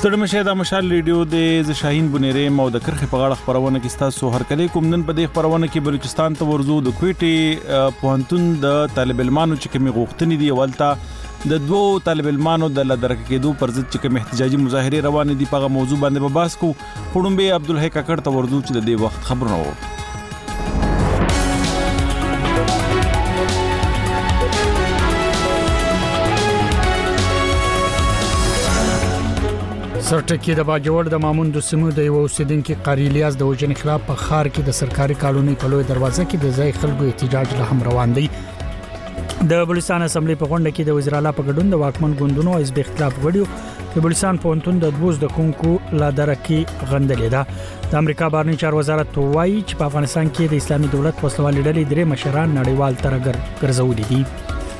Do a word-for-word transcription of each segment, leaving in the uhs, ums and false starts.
ستړي مشه د مشال ریډیو د شاهین بنيره مو د کرخه په غاړه خبرونه کې تاسو هر کله کوم نن په دې خبرونه کې بلوچستان ته ورزو د کوټي پوهنتون د طالب علمانو چې کومي غوښتنې دي ولته د دوو طالب علمانو د لدرک کېدو پر ضد چې کوم احتجاجي مظاهره روان دي په موضوع باندې به بحث کو خړومبه عبدالحی کاکړ ته ورزو چې د دې وخت خبرونه وو سرټکی د باجوړ د مامون د سیمو د یو اوسیدونکو قاری الیاس د وجنې خلاف په خار کې د سرکاري کالونی په لوی دروازه کې د ځای خلکو احتجاج له هم روان دي د بلوچستان اسمبلی په غونډه کې د وزیر اعلی په ګډون د واکمن ګوندونو حزب اختلاف غړیو د بلوچستان پوهنتون د دوز د کونکو لا درکې غندلې ده د امریکا بهرنی چارو وزارت وایي چې په افغانستان کې د اسلامي دولت وسلوال ډلې درې مشران نړیوال ترګر ګرځولې دي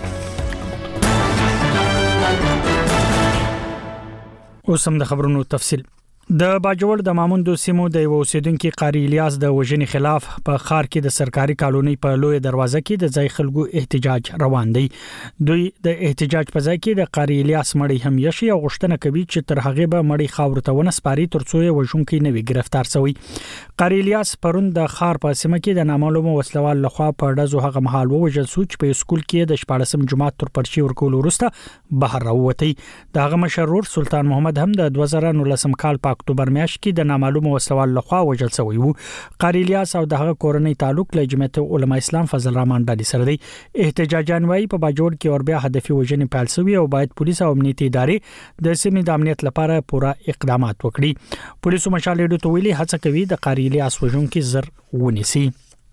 اوس هم د خبرونو تفصیل د باجوړ د مامون د سیمو د یو اوسیدونکو قاری الیاس د وژنې خلاف په خار کې د سرکاري کالونی په لوی دروازه کې د ځای خلکو احتجاج روان دی دوی د احتجاج په ځای کې د قاری الیاس مړی هم یشي او غشتنه کوي چې تر هغه به مړی خاور ته ونه سپاري ترڅو یې وژونکي نه وي گرفتار شوی قاری الیاس پرون د خار په سیمه کې د نامعلومه وسلوال لخوا په ډزو هغه محل ووجل سوچ په سکول کې د شپاړسم جماعت تر پرچی ورکول وروسته بهر راوتی دغه مشرور سلطان محمد هم د دوه زره نولسم کال په اکتوبر میاشت کې د نامعلومه وسلوال لخوا وژل شوی وو قاری الیاس او دغه کورنۍ تعلق له جمعیت علماء اسلام فضل الرحمن ډالي سره دی احتجاجان وايي په باجوړ کې اور بیا هدفي وژنې پیل شوی او باید پولیس او امنیتي ادارې د سیمې د امنیت لپاره پوره اقدامات وکړي پولیسو مشال ډیډو تویلي هڅه کوي د قاری الیاس وژونکو زر ونیسي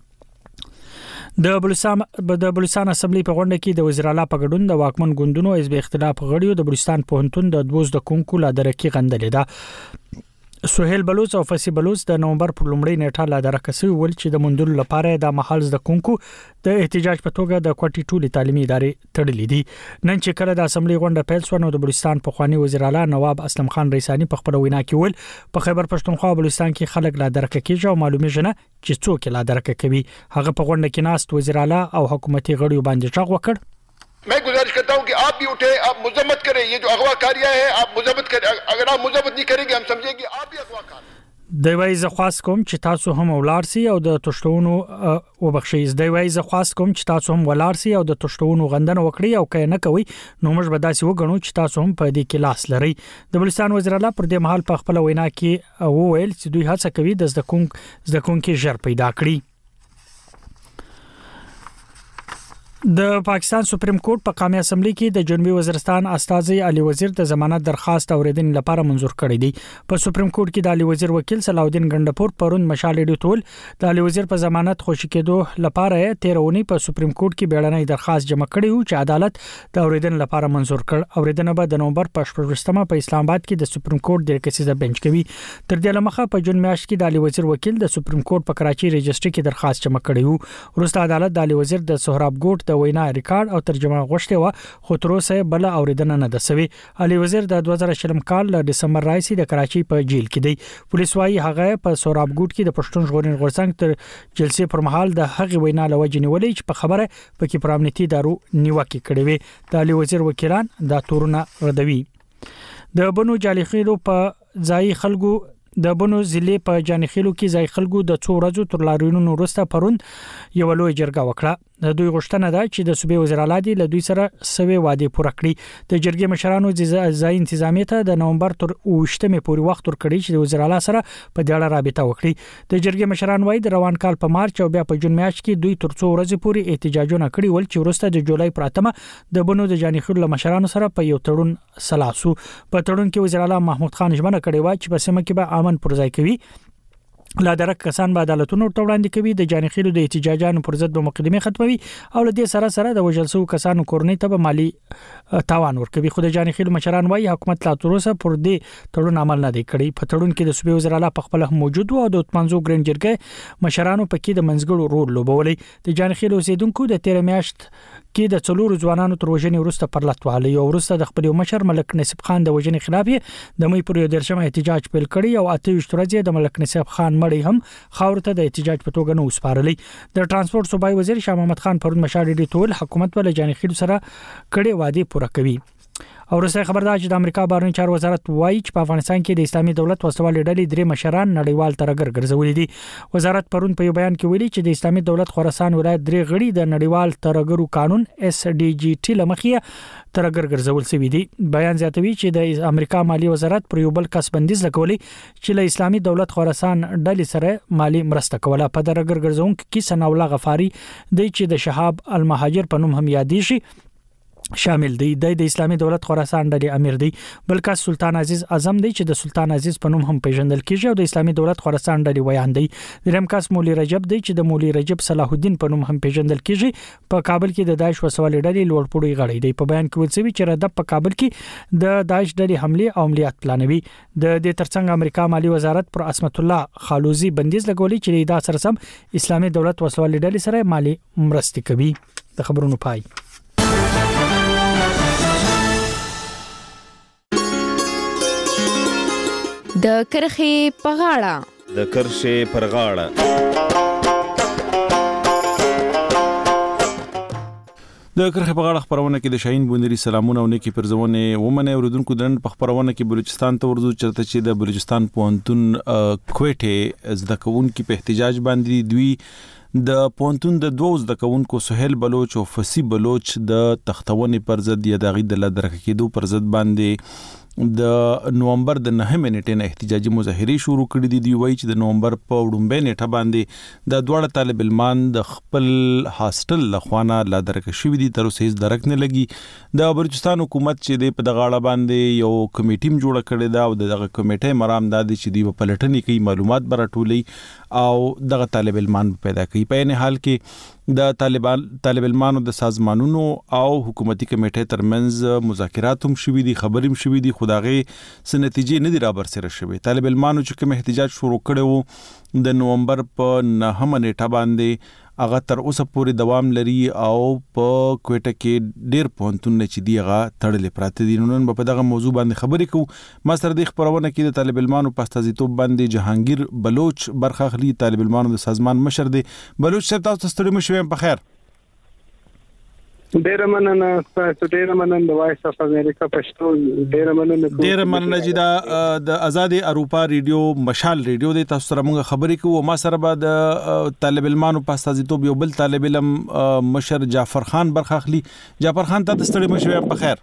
د بلوچستان د بلوچستان اسمبلی په غونډه کې د وزیر اعلی په ګډون د واکمن ګوندونو حزب اختلاف غړیو د بلوچستان پوهنتون د دوز د کونکو لا درکې غندلې ده سہیل بلوچ او فصیح بلوچ د نومبر پر لومړۍ نیټه لا درکسي ول چې د مندل لپاره د محل د کونکو د احتجاج په توګه د کوټي ټولي تعلیمي ادارې تړلې دي نن چې کله د اسمبلی غونډه پیل شو نو د بلوچستان په خواني وزیر اعلی نواب اسلم خان ریسانی په خبرو وینا کې ول په خیبر پښتونخوا بلوچستان کې خلک لا درکه کیږي او معلومه جنه چې څوک لا درکه کوي هغه په غونډه کې ناست وزیر اعلی او حکومتي غړیو باندې چاغ وکړ मैं गुजारिश करता हूं कि आप भी उठे आप मुजम्मत करें ये जो अगवाकारियां हैं आप मुजम्मत करें अगर आप मुजम्मत नहीं करेंगे हम समझेंगे आप भी अगवाकार د وای ز خاص کوم چې تاسو هم ولارسي او د تشتونو وبخښي د وای ز خاص کوم چې تاسو هم ولارسي او د تشتونو غندنه وکړي او کای نه کوي نو موږ به داسې وګڼو چې تاسو هم په دې کې لاس لري د بلوچستان وزیر اعلی پر دې محل په خپل وینا کې وویل چې دوی هڅه کوي د زده کوونکو زده کوونکو ژر پیدا کړي د پاکستان سپریم کورټ په قومي اسمبلی کې د جنوبي وزیرستان استاذي علي وزیر د ضمانت درخواست اوریدنې لپاره منظور کړی دی په سپریم کورټ کې د علي وزیر وکیل صلاح الدین ګندپور پرون مشال ډیو ټول د علي وزیر په ضمانت خوشی کېدو لپاره تیرونی په سپریم کورټ کې بیړنۍ درخواست جمع کړی او چې عدالت د اوریدنې لپاره منظور کړ اوریدنه به د نومبر په شپږمه په اسلام آباد کې د سپریم کورټ د کسیزه بنچ کوي تر دې لمخه په جون میاشت کې د علي وزیر وکیل د سپریم کورټ په کراچي رجسټري کې درخواست جمع کړی وو وروسته عدالت د علي وزیر د سهراب ګوټ د وینا ریکارډ او ترجمه غوښته و خو تر اوسه بل اوریدنه نه ده سوي علي وزیر د دوه زره شلم کال ل دسمبر راځي د کراچي په جیل کې دی پولیس وايي هغه په سوراب ګوټ کې د پښتون ژغورنې غورځنګ تر جلسې پر مهال د هغه وینا لوجنی ولې چې په خبره پکې پرامنيتي دارو نیوکه کړې وي د علي وزیر وکیلان دا تورونه ردوي د بنو جالخیلو په ځای خلکو د بنو ضلع په جانخیلو کې ځای خلکو د څو ورځو تر لاریونونو وروسته پرون یو لوی جرګه وکړه د دوی غوښتنه ده چې د صوبې وزیر اعلی دی له دوی سره سوي وعده پوره کړي د جرګې مشرانو ځای انتظامیه ته د نومبر تر اوشتمه پورې وخت ورکړي چې د وزیر اعلی سره په دې اړه رابطه وکړي د جرګې مشران وایي د روان کال په مارچ او بیا په جون میاشت کې دوی تر څو ورځې پورې احتجاجونه کړي ول چې وروسته د جولای پر اتمه د بنو د جانخیلو مشرانو سره په یو تړون سلاسو په تړون کې وزیر اعلی محمود خان ژمنه کړې و چې په سیمه کې به امن پرځای کوي لا درک کسان به عدالتونو ته وړاندې کوي د جانخیلو د احتجاجانو پر ضد به مقدمه ختموي او له دې سره سره د وژل شوو کسانو کورنۍ ته به مالی تاوان ورکوي خو د جانخیلو مشران وايي حکومت لا تر اوسه پر دې تړون عمل نه دی کړی په تړون کې د صوبې وزیر اعلی په خپل موجود او د منځو ګرین جرګې مشرانو پکې د منځګړو رول لوبولې د جانخیلو اوسیدونکو د تیر میاشت کې د څلورو ځوانانو تر وژنې وروسته پر لټواله او وروسته د خپل مشر ملک نصیب خان د وژنې خلاف د مې پر یو درشمه احتجاج پیل کړی او اته ویشت ورځې د ملک نصیب خان مړی هم خاور ته د احتجاج په توګه نو وسپارلې د ترانسپورت صوبای وزیر شاه محمد خان پرون مشال ډیټول حکومت ول جانخیل سره کړي وعده پوره کوي او رسې خبردار چې د امریکا بهرنی چارو وزارت وایي چې په افغانستان کې د اسلامي دولت وسوالې ډلې درې مشران نړیوال ترګر ګرځولې دي. وزارت پرون په یو بیان کې ویلي چې د اسلامي دولت خراسان ولایت درې غړي د نړیوال ترګرو قانون اس ډي جي ټي لمخې ترګر ګرځول شوی دي. بیان زیاتوي چې د امریکا مالی وزارت پر یو بل کس بندیز لګولې چې له اسلامي دولت خراسان ډلې سره مالی مرسته کوله. په ترګر ګرځونکو کې ثنا الله غفاری د چې د شهاب المهاجر په نوم هم یادې شي شامل دی. د اسلامي دولت خراسان ډلې امیر دی. بلکې سلطان عزیز اعظم دی چې د سلطان عزیز په نوم هم پیژندل کیږي او د اسلامي دولت خراسان ډلې ویان دی. دریم کس مولوی رجب دی چې د مولوی رجب صلاح الدین په نوم هم پیژندل کیږي. په کابل کې د داعش وسوالې ډلې لوړپوړی غړی دی. په بیان کې وڅوي چې ردب په کابل کې د داعش ډلې حمله او عملیات پلانوي. د دې ترڅنګ امریکا مالی وزارت پر اسمت الله خالوزی بندیز لګولې چې دا سره سم اسلامي دولت وسوالې ډلې سره مالی مرستې کوي. د خبرونو پای. د کرخې په غاړه د کرښې پر غاړه د کرخې په غاړه خبرونه کې د شاهین بونری سلامونه او نیکی پرزونه ومنه اوردونکو دن په خبرونه کې بلوچستان ته ورزو چرته چې د بلوچستان پونتون کوټه زده کوونکو په احتجاج باندې دوی د پونتون د دوه زده کوونکو سهیل بلوچ او فسی بلوچ د تختونې پر ضد یا د غید له درک کېدو پر ضد باندې د نومبر د نهمې نیټې نه احتجاجي مظاهرې شروع کړې دي. دی وایي چې د نومبر په وړاندې نیټه باندې د دوه طالب علمان د خپل هاستل لخوانه لا درک شوې دي تر اوسه هیڅ درک نه لګي. د بلوچستان حکومت چې د په دغاړه باندې یو کمیټه جوړه کړې ده او دغه کمیټه مرام د چې دی په پلټنې کې معلومات برټولې او دغه طالب علمان پیدا کوي. په نه حال کې د طالبان طالب علمانو د سازمانونو او حکومتي کمیټې ترمنځ مذاکرات هم شوي دي خبرې هم شوي دي خو دغه څه نتیجې نه دي را برسره شوي. طالب علمانو چې کوم احتجاج شروع کړو د نومبر په نهمه نیټه باندې هغه تر اوسه پورې دوام لري او په کوټه کې ډېر پونتون چې دی هغه تړلې پراته دي. نن په دغه موضوع باندې خبرې کوو. ما سره د خبرونه کې د طالب علمانو په استازیتوب باندې جهانگیر بلوچ برخه اخلي. طالب علمانو د سازمان مشر دی. بلوچ صاحب تاسو ستړي مشوي په خیر. ډیر مننه تاسو ډیر مننه د وایس اف امریکا پښتو ډیر مننه ډیر مننه چې دا د آزاد اروپا ریډیو مشال ریډیو د تاسو سره موږ خبرې کوو. ما سره به د طالب علمانو په استازیتوب یو بل طالب علم مشر جعفر خان برخه اخلي. جعفر خان تاسو ستړي مشوي په خیر.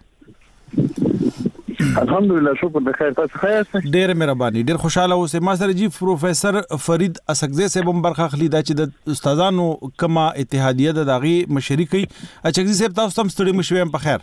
الحمدلله شکر د خیر تاسو خیر ډیر مهرباني ډیر خوشاله اوسه. ما سره جی پروفیسور فرید اسقزی صاحب هم برخه اخلي دا چې د استادانو کما اتحادیه د داغي مشري کوي. اسقزی صاحب تاسو هم ستړي مشوي په خیر.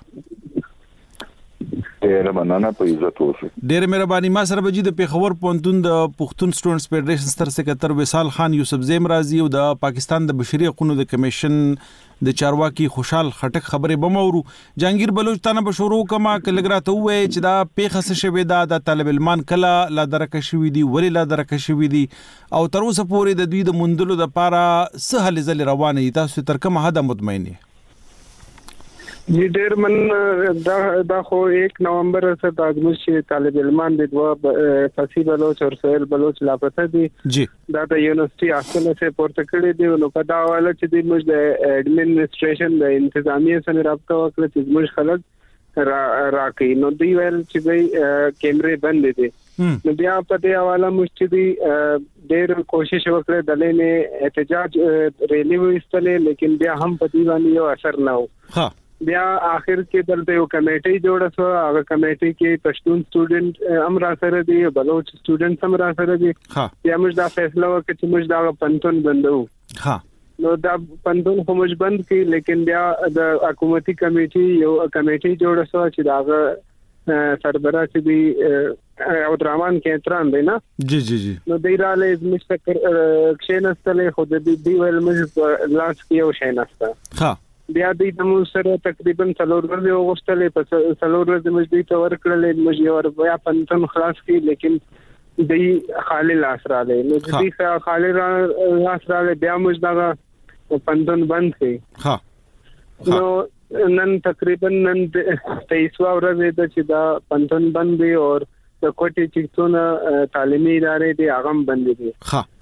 ډیر مننه په عزت اوسه. ډیر مهرباني. ما سره بجې د پیښور پونتون د پښتون سټوډنټس فدریشن ستر سکرټر وصال خان یوسف زیم رازي او د پاکستان د بشري حقوقو د کمیشن د چارواکي خوشحال خټک خبرې بمورو. جهانگیر بلوچ تانه به شروع کما کلګراته وې چې دا پیښه څه شوی دا د طالب علمان کله لا درک شوی دي ولی لا درک شوی دي او تر اوسه پورې د دوی د مندلو د پاره سهل ځل روانه دي. تاسو تر کومه حد مطمئنه؟ جی ډیر من دا دا خو یک نومبر سره د ازموش طالب علمان د دوه فسی بلوچ او سهیل بلوچ لاپته دي. جی دا د یونیورسيټي اصله سے پورته کړی دی نو په دا حواله چې د موږ د اډمنستریشن د انتظامیه سره رابطه وکړه چې موږ خلک را راکې نو دی ویل چې به کیمرې بند دي. نو بیا په دې حواله موږ چې دی ډیر کوشش وکړه د لینې احتجاج ریلی وستلې لیکن بیا هم په دې باندې یو اثر نه و. ها بیا اخر کې دلته یو کمیټي جوړه شو. هغه کمیټي کې پښتون سټوډنټ هم را سره دي بلوچ سټوډنټ هم را سره دي. بیا موږ دا فیصله وکړه چې موږ دا پنتون بندو. ها نو دا پنتون خو موږ بند کړي لیکن بیا د حکومتي کمیټي یو کمیټي جوړه شو چې دا سربراہ چې دی او درمان کې اعتراض دی نه. جی جی جی نو دیراله زموږ فکر کښینستلې خو د دې ویل موږ لاس کې یو شي نسته. ها بیا د دې سره تقریبا څلور ورځې وغوښتلې په څلور ورځې موږ دې ته ورکړلې موږ یو بیا پنځم خلاص کړي لیکن دې خالی لاس راغلی. نو دې خالی لاس راغلی بیا موږ دا پنځم بند کړي. ها نو نن تقریبا نن تیسوا ورځ د چې دا پنځم بند دی او د کوټې چې څونه تعلیمي ادارې دي هغه بند دي. ها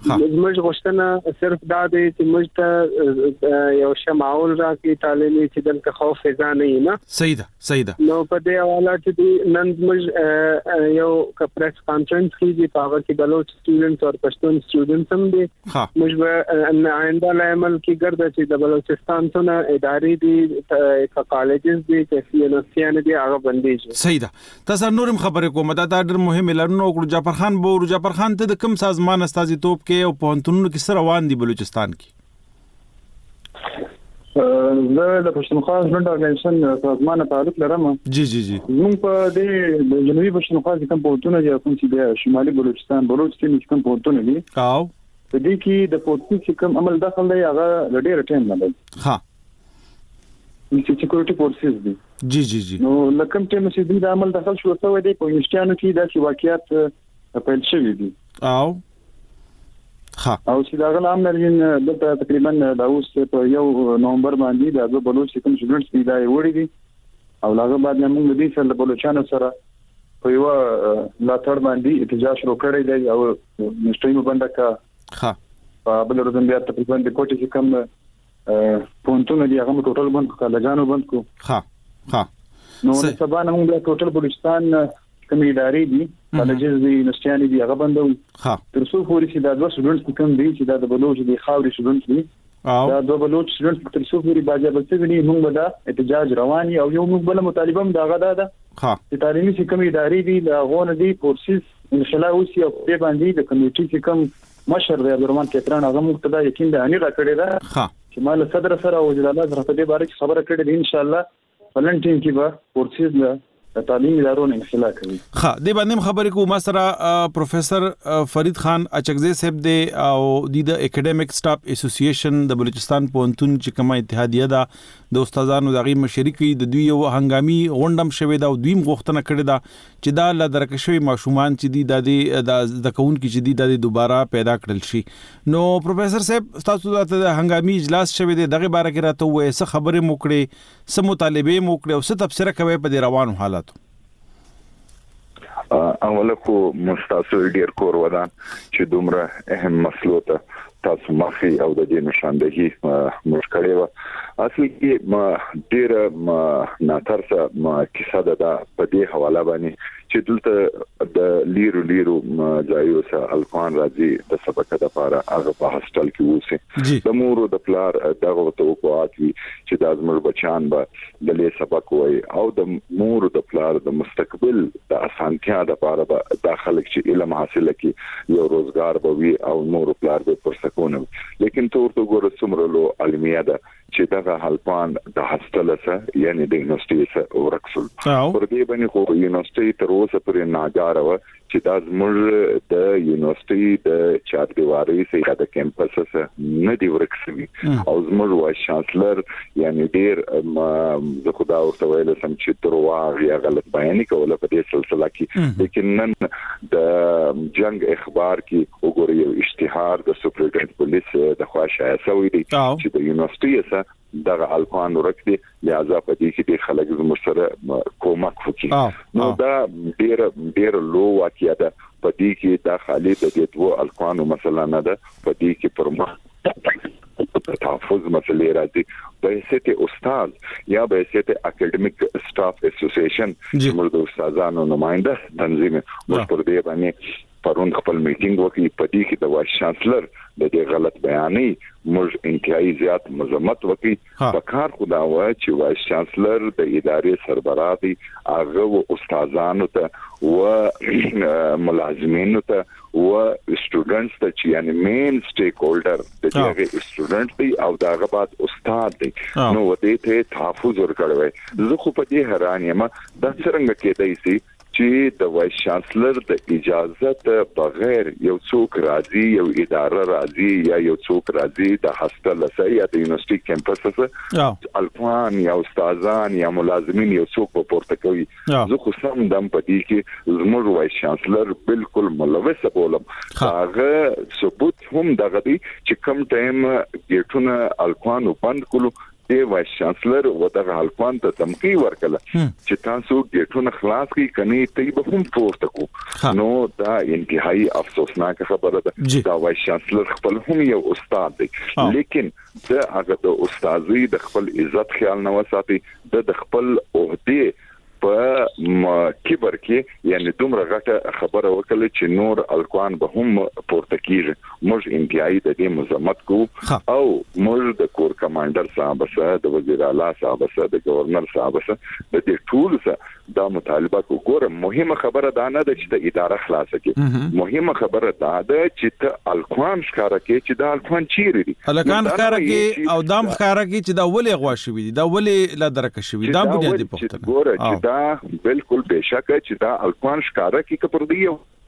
موږ غوښتنه صرف دا دی چې موږ ته یو شماول راکړي تعلیمي چې دلته خوف فضا نه وي نه صحیح ده صحیح ده نو په دې حواله چې نن موږ یو پریس کانفرنس کیږي په هغه کې بلوچ سټوډنټس او پښتون سټوډنټس هم دي موږ به آینده عمل کې ګرځي چې د بلوچستان څخه ادارې دي کالجز دي چې یونیورسيټي دي هغه بندي صحیح ده تاسو نورم خبرې کوم دا ډېر مهمه لرنو او جعفر خان بو جعفر خان ته د کوم سازمان استازیتوب کې او پونتونو کې سره روان دي بلوچستان کې زه د پښتونخوا ژوند ارګانیزیشن سازمان تعلق لرم جی جی جی موږ په دې د جنوبي پښتونخوا کې کوم پونتونه دي کوم چې د شمالي بلوچستان بلوچستان کې کوم پونتونه دي او د دې کې د پونتو چې کوم عمل داخل دی هغه ډېر ټیم نه دی ها چې سکیورټي فورسز دي جی جی جی نو لکه ټیم چې د عمل داخل شو څه وایي په یونیورسيټانو کې د واقعیت پیل شوی دي او ها او چې دا غل عام لرین د تقریبا د اوس په یو نومبر باندې د بلوچ کوم سټوډنټس دی دا وړي دي او هغه بعد موږ د دې سره بلوچانو سره په یو لا تر باندې احتجاج شروع کړی دی او مستقیم باندې کا ها په بل ورځ بیا تقریبا د کوټې چې کوم پونتونه دی هغه ټوټل بند کو لګانو بند کو ها ها نو سبا نه موږ ټوټل بلوچستان کوم ادارې دي کالجز دي یونیورسيټي دي هغه بندو ها تر څو پورې چې دا دوه سټوډنټس کوم دي چې دا د بلوچ دي خاوري سټوډنټس دي دا دوه بلوچ سټوډنټس تر څو پورې باجه بل څه دي موږ دا احتجاج رواني او یو موږ بل مطالبه هم دا غدا ده ها چې تعلیمي چې کوم ادارې دي دا غون دي فورسز ان شاء الله اوس یو په باندې د کمیټې چې کوم مشر دی عبدالرحمن کتران هغه موږ ته دا یقین ده اني را کړی ده ها چې مال صدر سره او وزیر اعلی سره په دې باره کې خبره کړې ده ان شاء الله ولنټین کې به فورسز له تعلیمي ادارو نه انخلا کوي ها دې باندې خبرې کوم سره پروفیسور فرید خان اچکزی صاحب دی او د اکیډمیک سټاف اسوسییشن د بلوچستان پونتون چې کومه اتحادیه ده د استادانو دغه مشرکی د دوی یو هنګامي غونډم شوې ده او دویم غوښتنه کړې ده چې دا ل درکشوي ماشومان چې دی د د کون کې چې دی د دوباره پیدا کړل شي نو پروفیسور صاحب تاسو د هنګامي اجلاس شوې ده دغه باره کې راته وې څه خبره موکړي څه مطالبه موکړي او څه تفسیر کوي په دې روانو حالات اوله خو مستاسو ډیر کور ودان چې دومره اهم مسلو ته تاسو مخي او د دې نشاندهي مشکلې و اصلي کې ما ډیر ما ناترسه ما کیسه ده په دې حواله باندې چې دلته د لیرو لیرو ځایو سره الکوان راځي د سبق د لپاره هغه په هاستل کې وسی د مورو د پلار دغه توقعات وي چې د ازمر بچان به د لې سبق وای او د مورو د پلار د مستقبل د اسانتیا د لپاره به داخله چې علم حاصله کی یو روزګار به وي او مورو پلار به پرسکونه لیکن تور تو ګور سمرلو علمیه ده چې دغه حلپان د هاستل سره یعنی د یونیورسيټي سره ورکسل پر دې باندې خو یونیورسيټي تر اوسه پرې ناګاره و چې دا زموږ د یونیورسيټي د چاردیواري سره د کیمپس سره نه دی ورکسوي او زموږ وایس چانسلر یعنی ډیر زه خدا ورته ویل سم چې درواغ یا غلط بیان کوله په دې سلسله کې لیکن نن د جنگ اخبار کې وګورئ یو اشتهار د سپریډنټ پولیس د خواشه سوي دي چې د یونیورسيټي سره دغه الکوان ورکړي لہذا په دې کې د خلک زموږ سره کومک وکړي نو دا ډیر ډیر لو واقعیا ده په دې کې دا خالي د دې دوه الکوانو مثلا نه ده په دې کې پر تحفظ مسلې راځي په حیثیت استاد یا په حیثیت اکیډمیک سټاف اسوسییشن چې موږ د استادانو نمائنده تنظیم موږ پر دې باندې پرون خپل میټینګ وکړي په دې کې د وایس چانسلر د دې غلط بیانې موږ انتهایی زیات مذمت وکړي په کار خدا و چې وایس چانسلر د ادارې سربراه دي هغه استادانو ته و ملازمینو ته و سټوډنټس ته چې یعنی مین سټیک هولډر د دې سټوډنټ دی او دا غبات استاد دی نو ودې ته تحفظ ورکړوي زه خو په دې حیران یم دا څنګه کېدای شي چې د وایس چانسلر د اجازه بغیر یو څوک راځي یو اداره راځي یا یو څوک راځي د هاستل سره یا د یونیورسيټي کیمپس سره الکوان یا استادان یا ملازمین یو څوک په پورته کوي زه خو سم دم پدې کې زموږ وایس چانسلر بالکل ملوث بولم هغه ثبوت هم دغه دی چې کم ټایم ګټونه الکوان بند کړو دی وایس چانسلر ودغه الکوان ته تمکی ورکړه چې تاسو ګټونه خلاص کی کني ته به هم پورته کو نو دا انتهایی افسوسناک خبره ده دا وایس چانسلر خپل هم یو استاد دی لیکن دا هغه د استادۍ د خپل عزت خیال نه وساتي د خپل عہده په کبر کې یعنی دومره غټه خبره وکړه چې نور الکوان به هم پورته کیږي موږ انتهایی د دې مزمت کو او موږ د کور کمانډر صاحب سره د وزیر اعلی صاحب سره د گورنر صاحب سره د دې ټول سره دا مطالبه کو ګوره مهمه خبره دا نه ده چې د اداره خلاصه کې مهمه خبره دا ده چې ته الکوان ښکارا کې چې دا الکوان چیرې دي الکوان ښکارا کې او دام ښکارا کې چې دا ولې غوا شوی دي دا ولې لا درک شوی دا بنیادی پوښتنه ګوره چې دا بالکل بشکه چې دا الکوان ښکارا کې کپر دی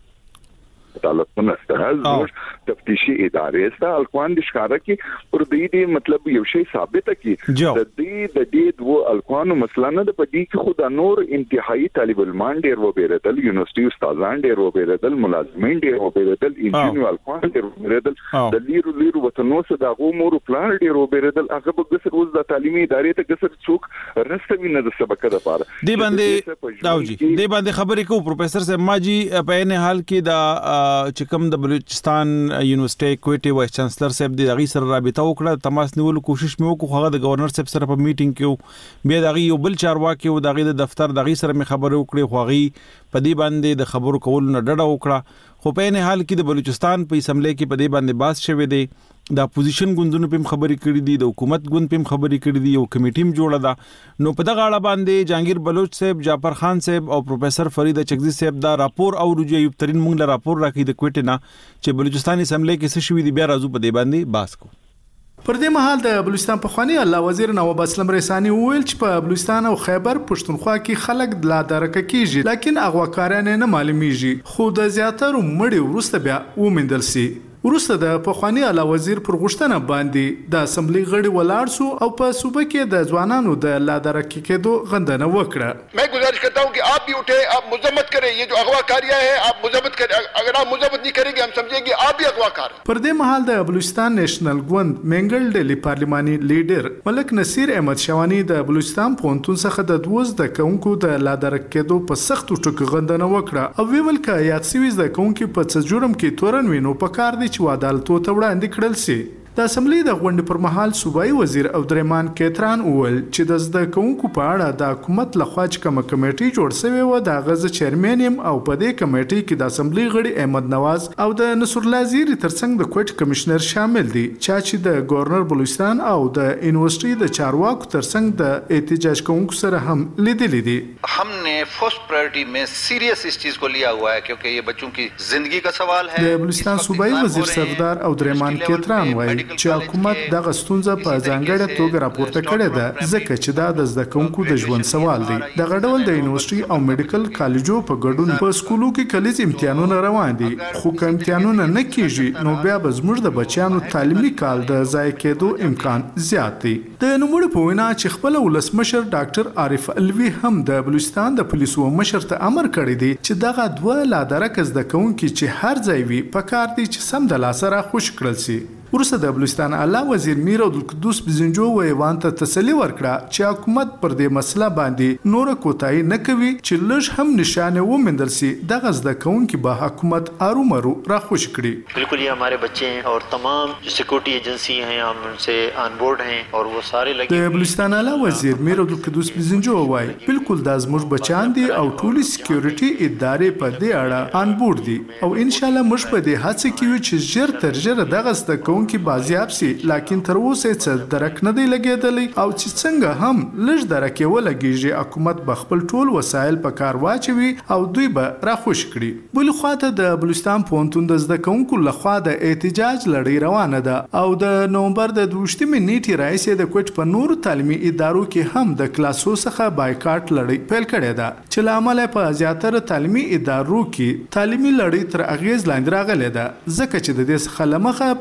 عدالتونه ستاسو تفتیشي ادارې ستاسو الکوان د ښکارا کې پر دې دې مطلب یو شی ثابت کی د دې د دې دوه الکوانو مسله نه د پدې کې خود نور انتهایی طالب المان ډیر و بیرتل یونیورسيټي استادان ډیر و بیرتل ملازمین ډیر و بیرتل انجینر الکوان ډیر و بیرتل د لیرو لیرو وطنو څخه د غومور پلان ډیر و بیرتل هغه به ګسر اوس د تعلیمي ادارې ته ګسر څوک رسوي نه د سبق د پاره دی باندې داوجی دی باندې خبرې کو پروفیسور صاحب ماجی په ان حال کې دا چې کوم د بلوچستان یونیورسيټي کوټي وایس چانسلر صاحب د غي سره رابطه وکړه تماس نیول کوشش مې وکړو هغه د گورنر صاحب سره په میټینګ کې بیا د غي یو بل چارواکي او د غي د دفتر د غي سره مې خبرې وکړې خو غي په دې باندې د خبرو کول نه ډډه وکړه خو په نه حال کې د بلوچستان په اسمبلی کې په دې باندې باس شوه دی د اپوزیشن ګوندونو په خبرې کړې دي د حکومت ګوند په خبرې کړې دي یو کمیټه م جوړه ده نو په دغه اړه باندې جهانگیر بلوچ صاحب جعفر خان صاحب او پروفیسور فرید چغزی صاحب دا راپور او رجوع ایوب ترين موږ له راپور راکې د کوټه نه چې بلوچستان اسمبلی کې څه شوی دی بیا راځو په دې باندې باس کو پر دې مهال د بلوچستان په خواني الله وزیر نواب اسلم رساني وویل چې په بلوچستان او خیبر پښتونخوا کې خلک لا درک کیږي لیکن اغواکاران نه معلومیږي خو د زیاتره مړي ورسته بیا ومندل سي ورسته د پخوانی اعلی وزیر پر غشتنه باندې د اسمبلی غړي ولاړ سو او په صوبه کې د ځوانانو د لا درک کېدو غندنه وکړه मैं गुजारिश करता हूं कि आप भी उठे आप मजम्मत करें ये जो अगवा कारिया है आप मजम्मत करें अगर आप मजम्मत नहीं करेंगे हम समझेंगे आप भी अगवाकार पर दې مهال د بلوچستان نېشنل ګوند منګل ډلی پارلماني لیډر ملک نصیر احمد شوانی د بلوچستان پونتون څخه د دوز د کونکو د لا درک کېدو په سختو ټکو غندنه وکړه او ویل ک یاد سویز د کونکو په څ جوړم کې تورن وینو په کار دي چې عدالتو ته وړاندې کړل سي د اسمبلی د غونډې پر مهال صوبایي وزیر عبدالرحمن کیتران وویل چې د زده کوونکو په اړه د حکومت لخوا چې کومه کمیټي جوړ شوې و د غزه چیرمن او په دې کمیټي کې د اسمبلی غړي احمد نواز او د نصر الله زیری ترڅنګ د کوټ کمشنر شامل دي چې د گورنر بلوچستان او د یونیورسيټي د چارواکو ترڅنګ د احتجاج کوونکو سره هم لیدلې دي हमने फर्स्ट प्रायोरिटी में सीरियस इस चीज को लिया हुआ है क्योंकि ये बच्चों की जिंदगी का सवाल है د بلوچستان صوبایي وزیر سردار عبدالرحمن کیتران وایي چې حکومت دغه ستونزه په ځانګړې توګه راپورته کړې ده ځکه چې دا د زده کوونکو د ژوند سوال دی دغه ډول د یونیورسيټي او میډیکل کالجو په ګډون په سکولو کې کلیز امتحانونه روان دي خو که امتحانونه نه کیږي نو بیا به زموږ د بچیانو تعلیمي کال د ضایع کېدو امکان زیات دی د نوموړي په وینا چې خپل ولسمشر ډاکټر عارف الوی هم د بلوچستان د پولیسو مشر ته امر کړی دی چې دغه دوه لا درک زده کوونکي چې هر ځای وي په کار دي چې سم د لاسه را خوش کړل سي ورسته د بلوچستان اعلی وزیر میر عبدالقدوس بزنجو ویوان ته تسلی ورکړه چې حکومت پر دې مسله باندې نور کوتاهی نه کوي چې لږ هم نشانه ومندل سي دغه زده کوونکي به حکومت ارومرو را خوش کړي بالکل ये हमारे बच्चे हैं और तमाम जो सिक्योरिटी एजेंसी हैं हम उनसे ऑन बोर्ड हैं और वो सारे लगे د بلوچستان اعلی وزیر میر عبدالقدوس بزنجو وایي بالکل د زموږ بچان دي او ټول سکیورټي ادارې په دې اړه آن بورډ دي او ان شاء الله موږ په دې هڅه کوو چې ژر تر ژره دغه زده کوونکي بازیاب سي لکه تر اوسه څه درک نه دی لګیدلی او چې څنګه هم لږ درکې ولګیږي حکومت به خپل ټول وسایل په کار واچوي او دوی به را خوش کړي بل خواته د بلوچستان پونتون د زده کوونکو لخوا د احتجاج لړۍ روانه ده او د نومبر د دوشتمې نیټې راځي د کوټ په نور تعلیمي ادارو کې هم د کلاسو څخه بایکاټ لړۍ پیل کړې ده چې لامل په زیاتره تعلیمي ادارو کې تعلیمي لړۍ تر اغیز لاندې راغلې ده ځکه چې د دې څخه لمخه په بلوچستان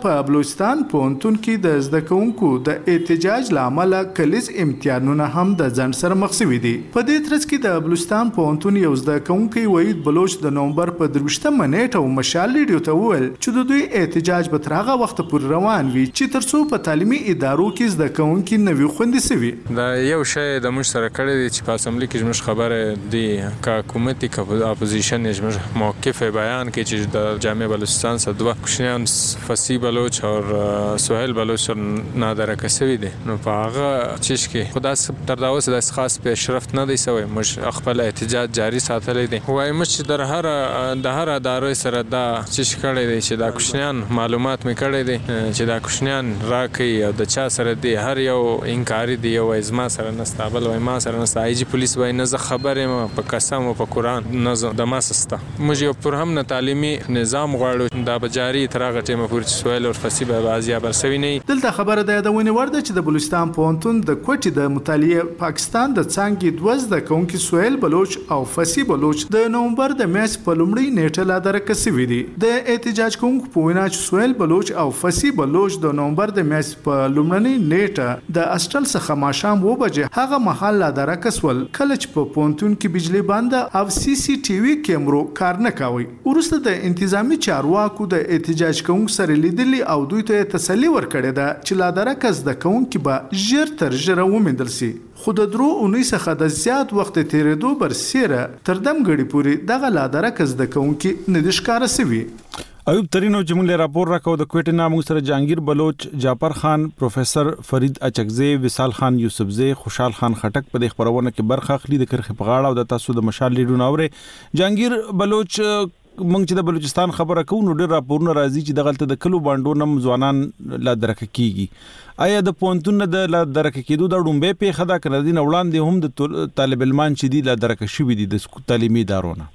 بلوچستان پوهنتون کې د زده کوونکو د احتجاج لامل کلیز امتحانونه هم د ځنډ سره مخ شوي دي. په دې ترڅ کې د بلوچستان پوهنتون یو زده کوونکی وحید بلوچ د نومبر په درویشتمه نیټه مشال ریډیو ته وویل چې د دوی احتجاج به تر هغه وخت پورې روان وي چې تر څو په تعلیمي ادارو کې زده کوونکي نوي خوندي سوي. دا یو شی د موږ سره کړی دی چې په اسمبلی کې موږ خبره دی کا حکومتي کا اپوزیشن موږ موقف بیان کې چې د جامعه بلوچستان څخه دوه کوشنیان فصیح بلوچ او سهیل بلوچ نادر کسوي دي نو په هغه چیش کې خدا تر دا اوس د خاص پیشرفت نه دی سوی. موږ خپل احتجاج جاری ساتلی دی. وایي موږ چې در هر د هر ادارې سره دا چیش کړی دی چې دا کوشنیان معلومات مې کړی دی چې دا کوشنیان راکې او د چا سره دی هر یو انکاری دی او ازما سره نستا بل وای ما سره نستا ای جی پولیس وای نه خبره ما په قسم او په قران نه د ما سستا. موږ یو پر هم نه تعلیمي نظام غواړو دا بجاری تر هغه ټیمه پورې سوال او فصیح به ازیا برسوي نه. دلته خبره ده د ونی ورده چې د بلوچستان پوهنتون د کوټې د مطالعه پاکستان د څنګه دوز د کونکي سویل بلوچ او فصیح بلوچ د نومبر د میاشت په لومړۍ نیټه لا درکسي وي دي. د احتجاج کوونکو په وینا چې سویل بلوچ او فصیح بلوچ د نومبر د میاشت په لومړنۍ نیټه د استل څخه ماشام و بجې هغه محل لا درکسول کله چې په پونتون کې بجلی بند او سی سی ټي وي کیمرو کار نه کوي. ورسته د انتظامی چارواکو د احتجاج کوونکو سره لیدلي او دوی ته تسلی ورکړه ده چې لا درکس د کوونکو به ژر تر ژره ومندل سي. خو د درو اونۍ څخه د زیات وخت تیرېدو برسیره تر دم غړي پوري دغه لا درکس د کوونکو ندیش کار سوي. ایوب ترینو چې موږ راپور راکو د کوټې نامو سره جهانگیر بلوچ، جعفر خان، پروفیسر فرید اچکزی، وصال خان یوسفزی، خوشحال خان خټک په دې خبرونه کې برخه اخلي د کرخې په غاړه او د تاسو د مشال لیډونه اوري. جهانگیر بلوچ موږ چې د بلوچستان خبره کوو نو ډېر راپورونه راځي چې د غلطه د کلو باندو نم ځوانان لا درک کیږي. آیا د پونتون د لا درک کېدو د ډومبه په خدا کړه دي وړاندې هم د طالب علمان چې دي لا درک شوی دي د تعلیمي ادارو؟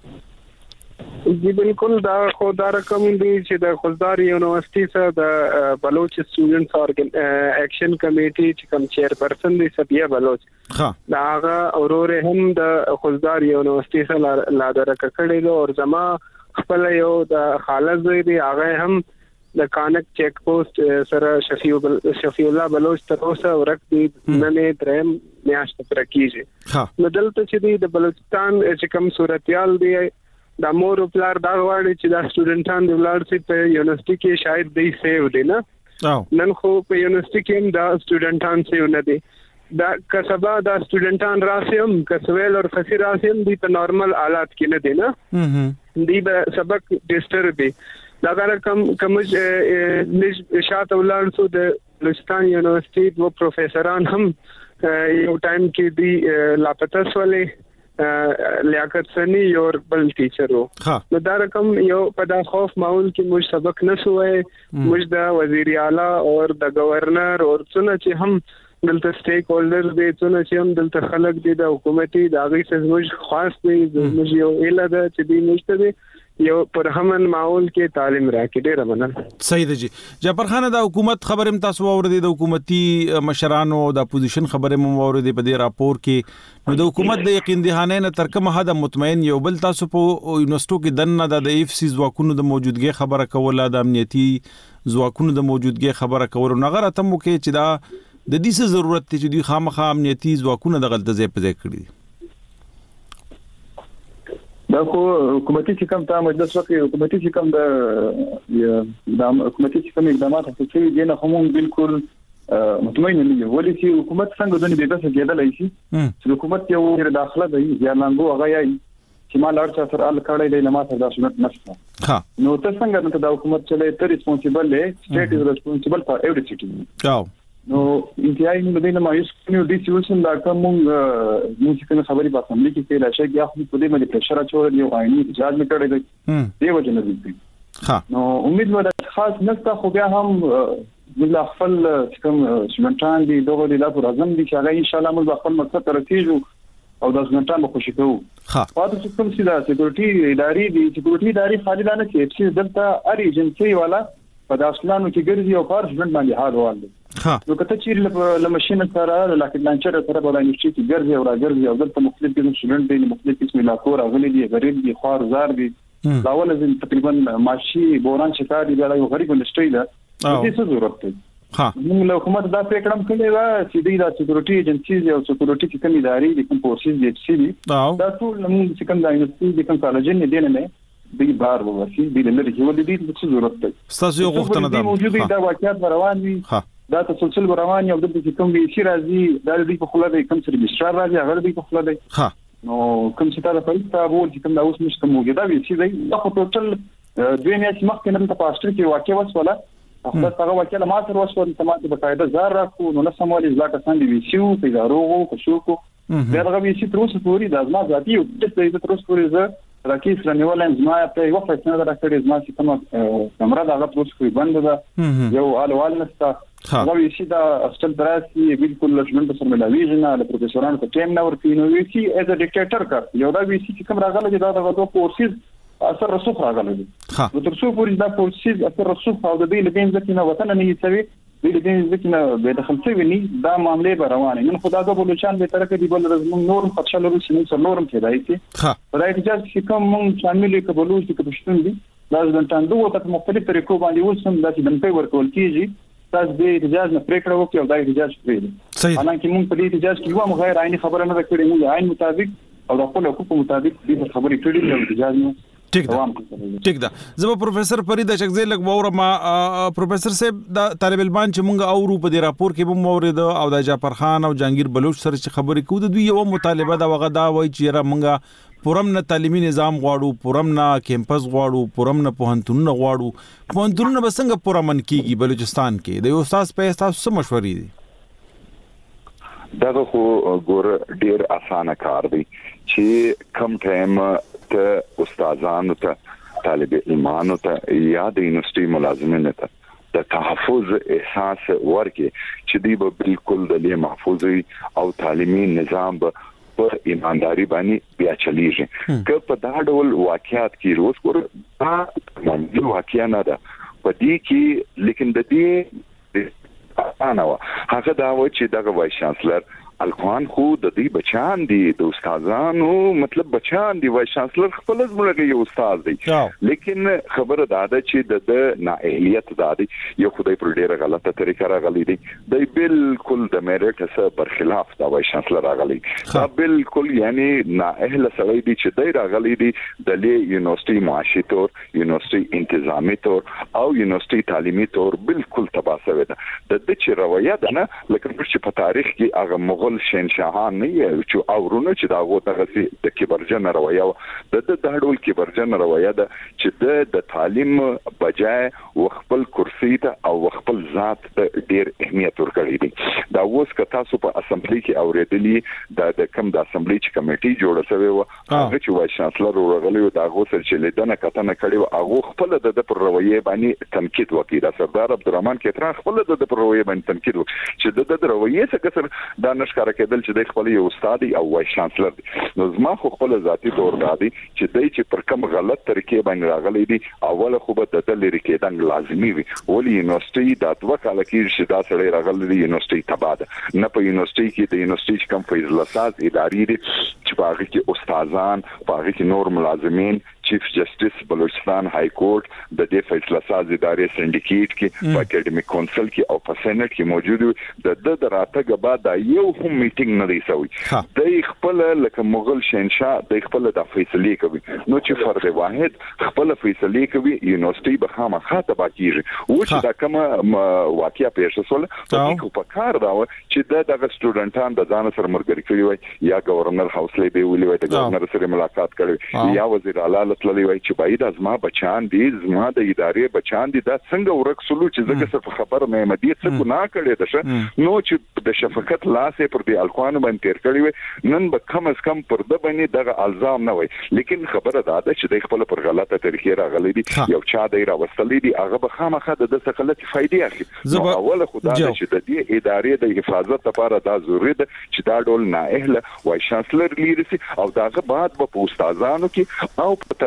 جی بالکل دا خو دا رقم دی چې د خوزدار یونیورسيټي سره د بلوچ سټوډنټس اورګن اکشن کمیټي چې کوم چیر پرسن دی سبیا بلوچ ها دا هغه اورور هم د خوزدار یونیورسيټي سره لا درک کړي دي او زما خپل یو د خالص دی هغه هم د کانک چیک پوسټ سره شفیع شفیع الله بلوچ تر اوسه ورکتي نن درم میاشت تر کیږي. ها نو دلته چې د بلوچستان چې کوم صورتيال دی دا مور پلار دا غواړي چې دا سټوډنټان د ولر سي په یونیورسيټي کې شاید دی سیو دي نه نن خو په یونیورسيټي کې دا سټوډنټان سیو نه دي. دا کسبا دا سټوډنټان راسیم کسویل او فصیح راسیم دي په نارمل حالات کې نه دي نه دی به سبق ډیسټر دي. دا کم کوم نش شات ولر سو د بلوچستان یونیورسيټي و پروفیسوران هم یو ټایم کې دی لاپتا سولې لیاقت سنی یو بل ټیچر وو. نو دا رقم یو په دا خوف ماحول کې موږ سبق نه سوې موږ د وزیر اعلی او د گورنر او څنګه چې هم دلته سټیک هولډر دي څنګه چې هم دلته خلک دي د حکومتي د هغه څخه موږ خاص دي موږ یو اله ده چې دی نشته دي یو پرهمن ماحول کې تعلیم راکې ډېر منل. صحیح دی جی. جعفر خان د حکومت خبرم تاسو اوریدي د حکومتي مشرانو د اپوزیشن خبرم اوریدي په دې راپور کې نو د حکومت د یقین دهانه نه تر کومه حد مطمئن یو بل تاسو په یونیورسيټو کې دنه د ایف سی ځواکونو د موجودګي خبره کوله د امنیتي ځواکونو د موجودګي خبره کوله نو غره تم کې چې دا د دې څه ضرورت دی چې دوی خامخا امنیتي ځواکونو د غلطه ځای په ځای کړی دي. دا خو حکومتي چې کوم ته مجلس وکړي حکومتي چې کوم د د حکومتي چې کوم اقدامات چې دي نه هم بالکل مطمئن نه دي. ولې چې حکومت څنګه دونه به څه کېدلای شي چې حکومت یو غیر داخله دی یا لنګو هغه یې چې ما لار څه سره ال کړی دی نه ما سره د سنت نشته. ها نو ته څنګه ته د حکومت چلے ته ریسپونسیبل دی سټیټ از ریسپونسیبل فار ایوری سټیزن. او نو انتهایی نو دینه ما یوس کنیو دي سیوشن دا کوم موږ چې خبري په اسمبلی کې کېلا شي یا خو په دې باندې پرشر اچول دی او آئینی اجازه مې کړی دی دی وجه نه دي. ها نو امید و د خاص نسته خو بیا هم بل خپل کوم سمنټان دي دغه د لپاره اعظم دي چې هغه ان شاء الله موږ خپل مقصد ته رسیدو او د سمنټان په خوشی کوو. ها پاتې چې کوم سیده سکیورټي اداري دي سکیورټي اداري خالدانه چې چې دلته ار ایجنسی والا په داسلانو کې ګرځي او کار ژوند باندې حال وال دي. ها نو کته چې له ماشين سره لکه لانچر سره بولا یونیورسيټي کې ګرځي او راګرځي او دلته مختلف قسم شټډنټ دي مختلف قسم علاقو راغلي دي غریب دي خوار زار دي لاول تقریبا ماشي بوران شکار دي دا یو غریب انډستری ده دې څه ضرورت دی ها موږ له حکومت دا پریکړه کړې و چې دوی د سکیورټي ایجنسیز او سکیورټي کې کوم ادارې د کوم فورسز د سي بي دا ټول موږ چې کوم د یونیورسيټي د کوم کالجن نه دی نه دی بار ووسی د لری کې ولې دې څه ضرورت دی تاسو یو غوښتنه ده موجوده دا واقعیت روان وي دا تسلسل روان یو د کوم وی سي راځي دا د په خله د کوم سره رجسترار راځي هغه د په خله دی ها نو کوم چې تاسو په تاسو وول چې کوم دا اوس نشته موجوده وی سي دی دا په ټوټل دوه میاشتې مخکې نه په پاستر کې واقع وسوله خپل هغه وکیل ما سره وسول ته ماته بقاعده زار راکو نو سموالي ځکه څنګه وی سي او په داروغو کوشوکو دا هغه وی سي تر اوسه پوری د ازما ذاتي او د دې تر اوسه پوری زه راکیس رنیول زما په یو فیصله درکړې زما چې کوم کمره دا غو څه بند ده یو الوال نستا هغه وی سي دا اصل دراسي بالکل لږمن سره ملاویږي نه د پروفیسورانو ته ټیم نه ورکینو وی سي از ا ډیکټیټر کار یو دا وی سي چې کوم راغله دا دغه کورسز اثر رسوخ راغلی دی نو تر څو پورې دا پروسیس اثر رسوخ او د دې لبین ځکه وطن نه یې سوي د دې ځکه به دخل شوی ني دا معاملې به روانه نن خدا د بلوچستان به تر کې دی بل رزم نورم خدشه لرو چې نور نورم کېدای شي ها راځي چې کوم مونږ شامل کې بلوچ کې پښتون دي لازم تاندو ته مختلف طریقو باندې وسم د دې په ورکول کیږي تاسو دې احتجاج نه پریکړه وکړئ او دا احتجاج پرې حالانکه مونږ په دې احتجاج کې یو غیر عیني خبره نه کړې موږ عین مطابق او د خپل حقوقو مطابق دې خبرې کړې او احتجاج نه ٹھیک ده ٹھیک ده زما پروفیسور فرید شکزی لګ ووره ما پروفیسور صاحب د طالب علمان چې مونږ اورو په دې راپور کې به مورید او د جعفر خان او جهانگیر بلوچ سره چې خبرې کوو د دوی یو مطالبه دا وغه دا وای چې را مونږه پرم نه تعلیمي نظام غواړو پرم نه کیمپس غواړو پرم نه پوهنتون غواړو پوهنتون به څنګه پرمن کیږي بلوچستان کې د استاد په تاسو څه مشورې دي دا خو ګور ډیر اسانه کار دی چې کم ټایم ته استادانو ته طالب علمانو ته یا د یونیورسيټي ملازمینو ته د تحفظ احساس ورکړي چې دی به بالکل د محفوظي او تعلیمي نظام به په ایمانداري باندې بیا چلیږي که په دا ډول واقعیت کې روز کور دا موږ واقعیا نه ده په دې کې لیکن د دې انا هغه دا و چې دغه وایس چانسلر الکوان خو د دې بچان دي د استادانو مطلب بچان دي وایس چانسلر خپل زموږ یو استاد دی لیکن خبره دا ده چې د نااهلیت دا دی یو خدای پر ډیره غلطه طریقه راغلی دی د بالکل د میرټ سره برخلاف دا وایس چانسلر راغلی دا بالکل یعنی نااهله سوي دي چې دای راغلی دي د یونیورسيټي معاشي تور یونیورسيټي انتظامی تور او یونیورسيټي تعلیمي تور بالکل تباہ شوی ده د دې چې رویه ده نه لکه چې په تاریخ کې هغه مغول شهنشاهان نه چې اورونه چې دا غوته غسي د کبرجن رویه د د ډول کبرجن رویه ده چې د تعلیم بجای وخپل کرسي ته او وخپل ذات ته ډیر اهمیت ورکړي دي دا اوس که تاسو په اسمبلی کې اوریدلی د کم د اسمبلی چې کمیټي جوړه شوی و هغه چې وایس چانسلر ورغلی دا غوسر چې لیدنه کتنه کړي او هغه خپل د پر رویه باندې تنقید وکړي دا سردار عبدالرحمن کتران خپل د پر رویه باندې تنقید وکړي چې د رویه څخه کسر دا نشکاره کېدل چې د خپل یو استاد او وایس چانسلر نو زما خو خپل ذاتی تور دادي چې دای چې پر کوم غلط طریقې باندې راغلي دي اوله خو به د لری کېدل لازمي وي ولې یونیورسيټي د اتوا کال کې چې دا سړی راغلي دی یونیورسيټي تباده نه په یونیورسيټي کې د یونیورسيټي کوم فیصله ساز ادارې دي چې په هغه کې استادان په هغه کې نور ملازمین چیف جسټس بلوچستان های کورټ د دې فیصله ساز ادارې سندیکیټ کې په اکیډمیک کونسل کې او په سېنات کې موجود د د راتګ بعد یو هم میټینګ نه دی شوی د خپل لکه مغل شهنشاه د خپل د فیصلې کوي نو چې فرد واحد خپل فیصلې کوي یونیورسيټي به خامخا تبا کیږي او چې دا کوم واقعیا پیښ شول په کار دا چې د دغه سټوډنټان د ځان سره مرګري کړی وي یا گورنر حوصله به ولي وي د گورنر سره ملاقات کړي یا وزیر اعلی تللی وای چې باید از ما بچان دي زما د ادارې بچان دي دا څنګه ورک سلو چې زګه څه خبر مې مدي څه ګناه کړی ده نو چې د شفقت لاسه پر دی الکوان باندې تیر کړی وي نن به کم از کم پر د باندې دغه الزام نه وای لیکن خبره ده چې د خپل پر غلطه طریقې راغلي دي یو چا دی راوستلې دي هغه به خامخا د څه غلطي فائدې اخلي اوله خدای چې د دې ادارې د حفاظت لپاره دا ضروري ده چې دا ډول نااهله وای چانسلر لیرسي او داغه بعد په استادانو کې او په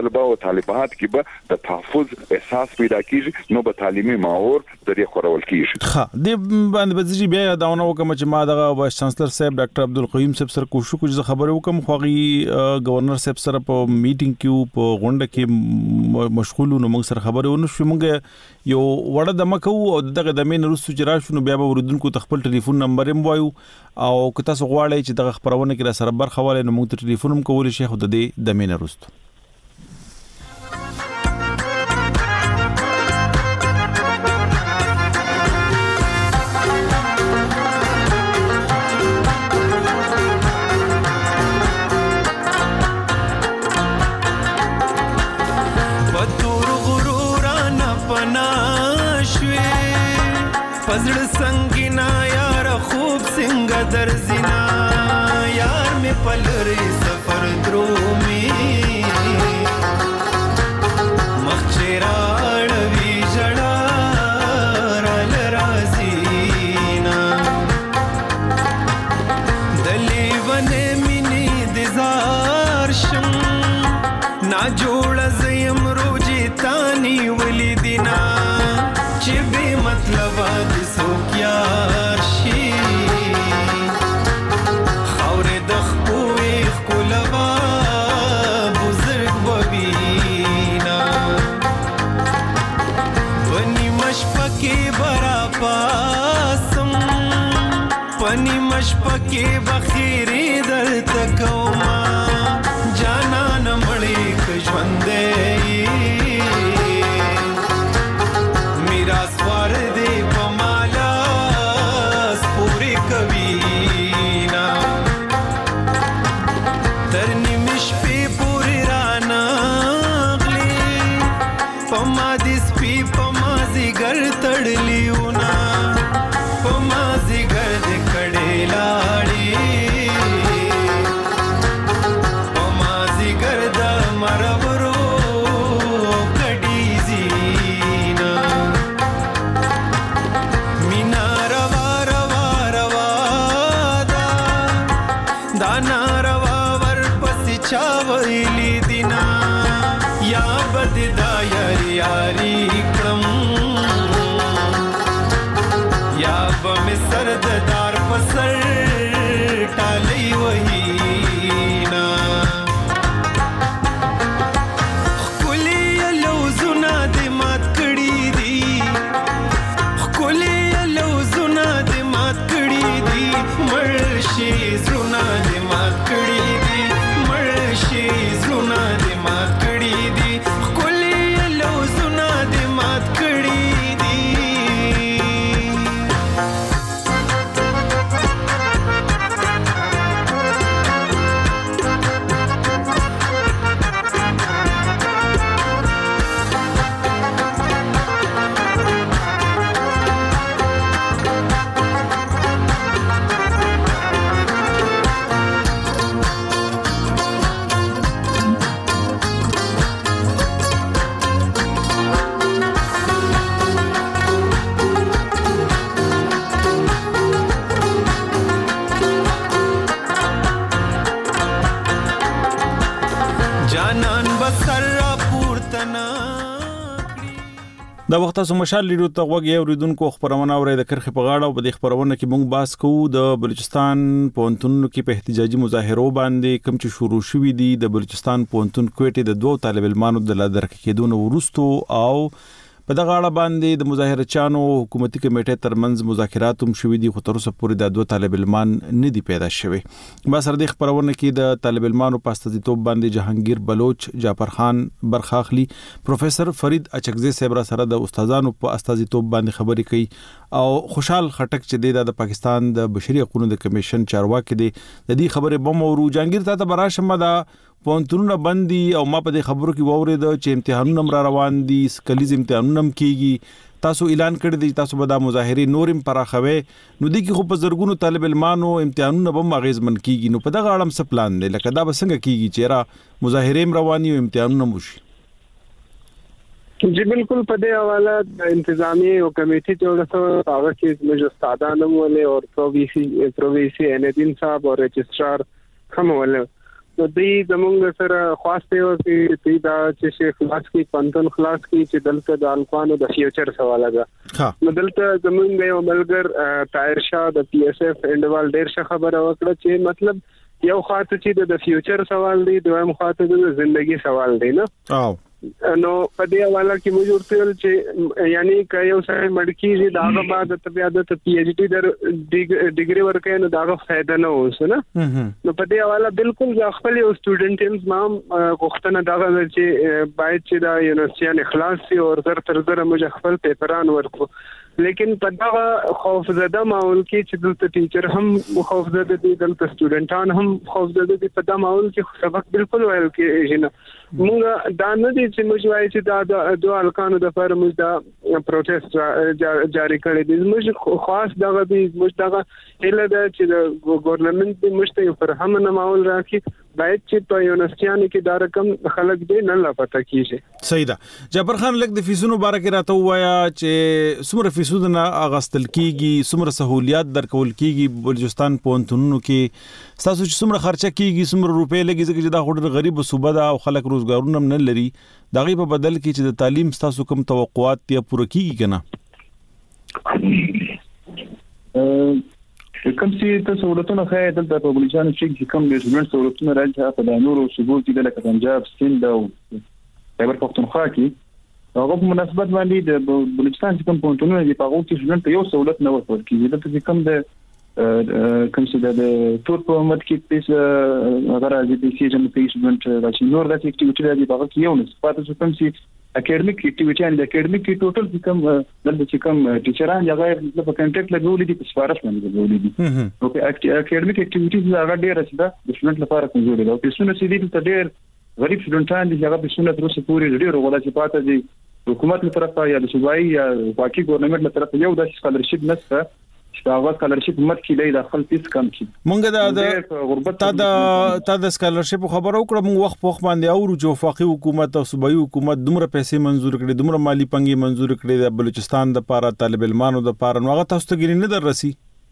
طلبه او طالبات کې به د تحفظ احساس پیدا کیږي نو به تعلیمي ماحول درې خورول کیږي. ها د باندې بځي بیا داونه وکم چې ما دغه وایس چانسلر صاحب ډاکټر عبدالقیوم صاحب سره کوشش کوم چې خبرې وکم خوغي گورنر صاحب سره په میټینګ کې په غونډه کې مشغول نو موږ سره خبرې ونه شو. موږ یو وړه د مکو او دغه د مین رسو چې راشو نو بیا به وردونکو خپل ټلیفون نمبر هم وایو او که تاسو غواړئ چې دغه خبرونه کې را سره برخه والي نو موږ ټلیفون هم کولی شي خو د دې د مین رسو. पजड़ संगीना यार खूब सिंग दर्जिना यार में पल रे सफर द्रोमी मखचेराड़वी जड़ा रल राजीना दली वने मिनी दिजार शम ना जोड़ जयम रोजी तानी वली दिना चिबे मतलब दिसो यार शी खौरे दखपुए कुलवा बुजुर्ग बबीना बनी मशपके बरा पासम पनी मशपके बखीरी दर तकौमा जाना न मड़े कजवंदे स्वार दे पमाला पूरे कवीना तरनी मिश पे पूरे राना गले पमादिस पी पमाजी गर तड़ली उना पमाजी गर कड़े लाड़ी पमाजी गर द मरबरो चावली दिना या बददा यारी यारी क्रम या बम सरदार पसर टाली वही ना कुली लौजुना दे मात कड़ी दी कुली लौजुना दे मात कड़ी दी मर्शी जुना दे मात कड़ी दी मर्शी जुना दे मात कड़ी दी कुली लौजुना दे मात कड़ी दी دا وخت سم مشال لیدو ته وګي اوریدونکو خبرونه اوري د کرخه په غاړه او د خبرونه کې مونږ باس کوو د بلوچستان پونتون کې په احتجاجي مظاهرو باندې کوم چې شروع شوې دي د بلوچستان پونتون کوټې د دوه طالب علمانو د لادر کېدون ورستو او په دغه اړه باندې د مظاهره چانو حکومتي کمیټې ترمنځ مذاکرات هم شوې دي خو تر اوسه پورې د دوه طالب علمان نه دي پیدا شوی. با سر د خبرونه کې د طالب علمانو په استازیتوب باندې جهانگیر بلوچ، جعفر خان برخاخلی، پروفیسور فرید اچکزی صاحب سره د استادانو په استازیتوب باندې خبرې کوي او خوشحال خټک چې د پاکستان د بشري حقوقو د کمیشن چارواکي دی د دې خبره بم او جهانگیر ته براشم دا پونتونونه بندي او ما په دې خبرو کې وورید چې امتحانونه را روان دي، کلیز امتحانونه کیږي، تاسو اعلان کړی دی تاسو به د مظاهره نورم پراخوي، نو دي کې خو په زرګونو طالب علمانو امتحانونه به مغیزمن کیږي، نو په دغه اړه څه پلان دی لکه دا به څنګه کیږي چې را مظاهره رواني او امتحانونه وشي؟ जी बिल्कुल पदे हवाला इंतजामी और कमेटी जो पावर की में जो सादान वाले और प्रोवीसी प्रोवीसी एनएदिन साहब और रजिस्ट्रार खम वाले نو دې زمونږ سره خواسته یو چې دا چې شیخ خلاص کی پنځن خلاص کی چې دلته د الکوانو د فیوچر سوال ده نو دلته زمونږ یو ملګر طاهر شاه د پی ایس اف انډوال ډیر ښه خبره وکړه چې مطلب یو خاطر چې د فیوچر سوال دی دویم خاطر د ژوندۍ سوال دی نه او نو په دې حواله کې موږ ورته چې یعنی که یو سره مړکیږي داغه بعد ته بیا د پی ایچ ډی در ډیګري ورکې نو داغه فائدہ نه اوس نه نو په دې حواله بالکل ځ خپل یو سټوډنټ هم ما غوښتنه داغه چې باید چې دا یونیورسيټي اخلاص سي او تر تر زره موږ خپل پیپران ورکو لیکن په دا خوفزده ماحول کې چې دلته ټیچر هم خوفزده دي دلته سټوډنټان هم خوفزده دي په دا ماحول کې سبق بالکل ویل کې نه موږ دا نه دي چې موږ وایو چې دا د دوه الکانو د پر موږ دا پروټیست جاری کړی دي موږ خاص دغه دي موږ دغه اله دا چې د ګورنمنت موږ ته پر هم نه ماحول راکړي باید چې په یونیورسيټي کې دا رقم خلک دې نه لا پته کیږي صحیح ده جبر خان لګ د فیسونو باره کې راته وایا چې څومره فیسونه اغستل کیږي څومره سہولیات درکول کیږي بلوچستان پونتونو کې تاسو چې څومره خرچه کیږي څومره روپې لګي ځکه دا خوري غریب صوبه ده او خلک روزګارونه نه لري دغه په بدل کې چې د تعلیم تاسو کوم توقعات ته پوره کیږي کنه کوم چې تاسو ورته خای دلته په بلوچستان کې کوم د ژوند سہولتونه راځي په د نورو صوبو کې د پنجاب سند او خیبر پختونخوا کې هغه په مناسبت باندې د بلوچستان کوم پونتونه دي په هغه کې ژوند یو سہولت نه ورکول کیږي دلته کوم د کوم چې د تور په مت کې پیسې هغه راځي چې چې په ژوند راځي نور د اکټیویټي راځي په هغه کې یو نه پاتې څه کوم چې اکیډمیک اکټیویټي ان د اکیډمیک ټوټل چې کوم د چې کوم ټیچران هغه په کنټیکټ لګولې دي په سفارش باندې لګولې دي نو په اکیډمیک اکټیویټیز هغه ډیر رسیده د ژوند لپاره کمزوري ده او په سونه سي دي ته ډیر غریب سټوډنټان دي هغه په سونه تر اوسه پورې ډیر ولا چې پاتې دي حکومت له طرفه یا د صوبایي یا واقعي ګورنمنت له طرفه یو د سکالرشپ نشته چې دا هغه سکالرشپ مت کې د خپل فیس کم کی مونږ د غربت تا د تا د سکالرشپ خبر او کړم وخت په وخت باندې او جو وفاقي حکومت او صوبایي حکومت دومره پیسې منزور کړي دومره مالی پنګي منزور کړي د بلوچستان د پاره طالب علمانو د پاره نو هغه تاسو ته ګرینه در رسی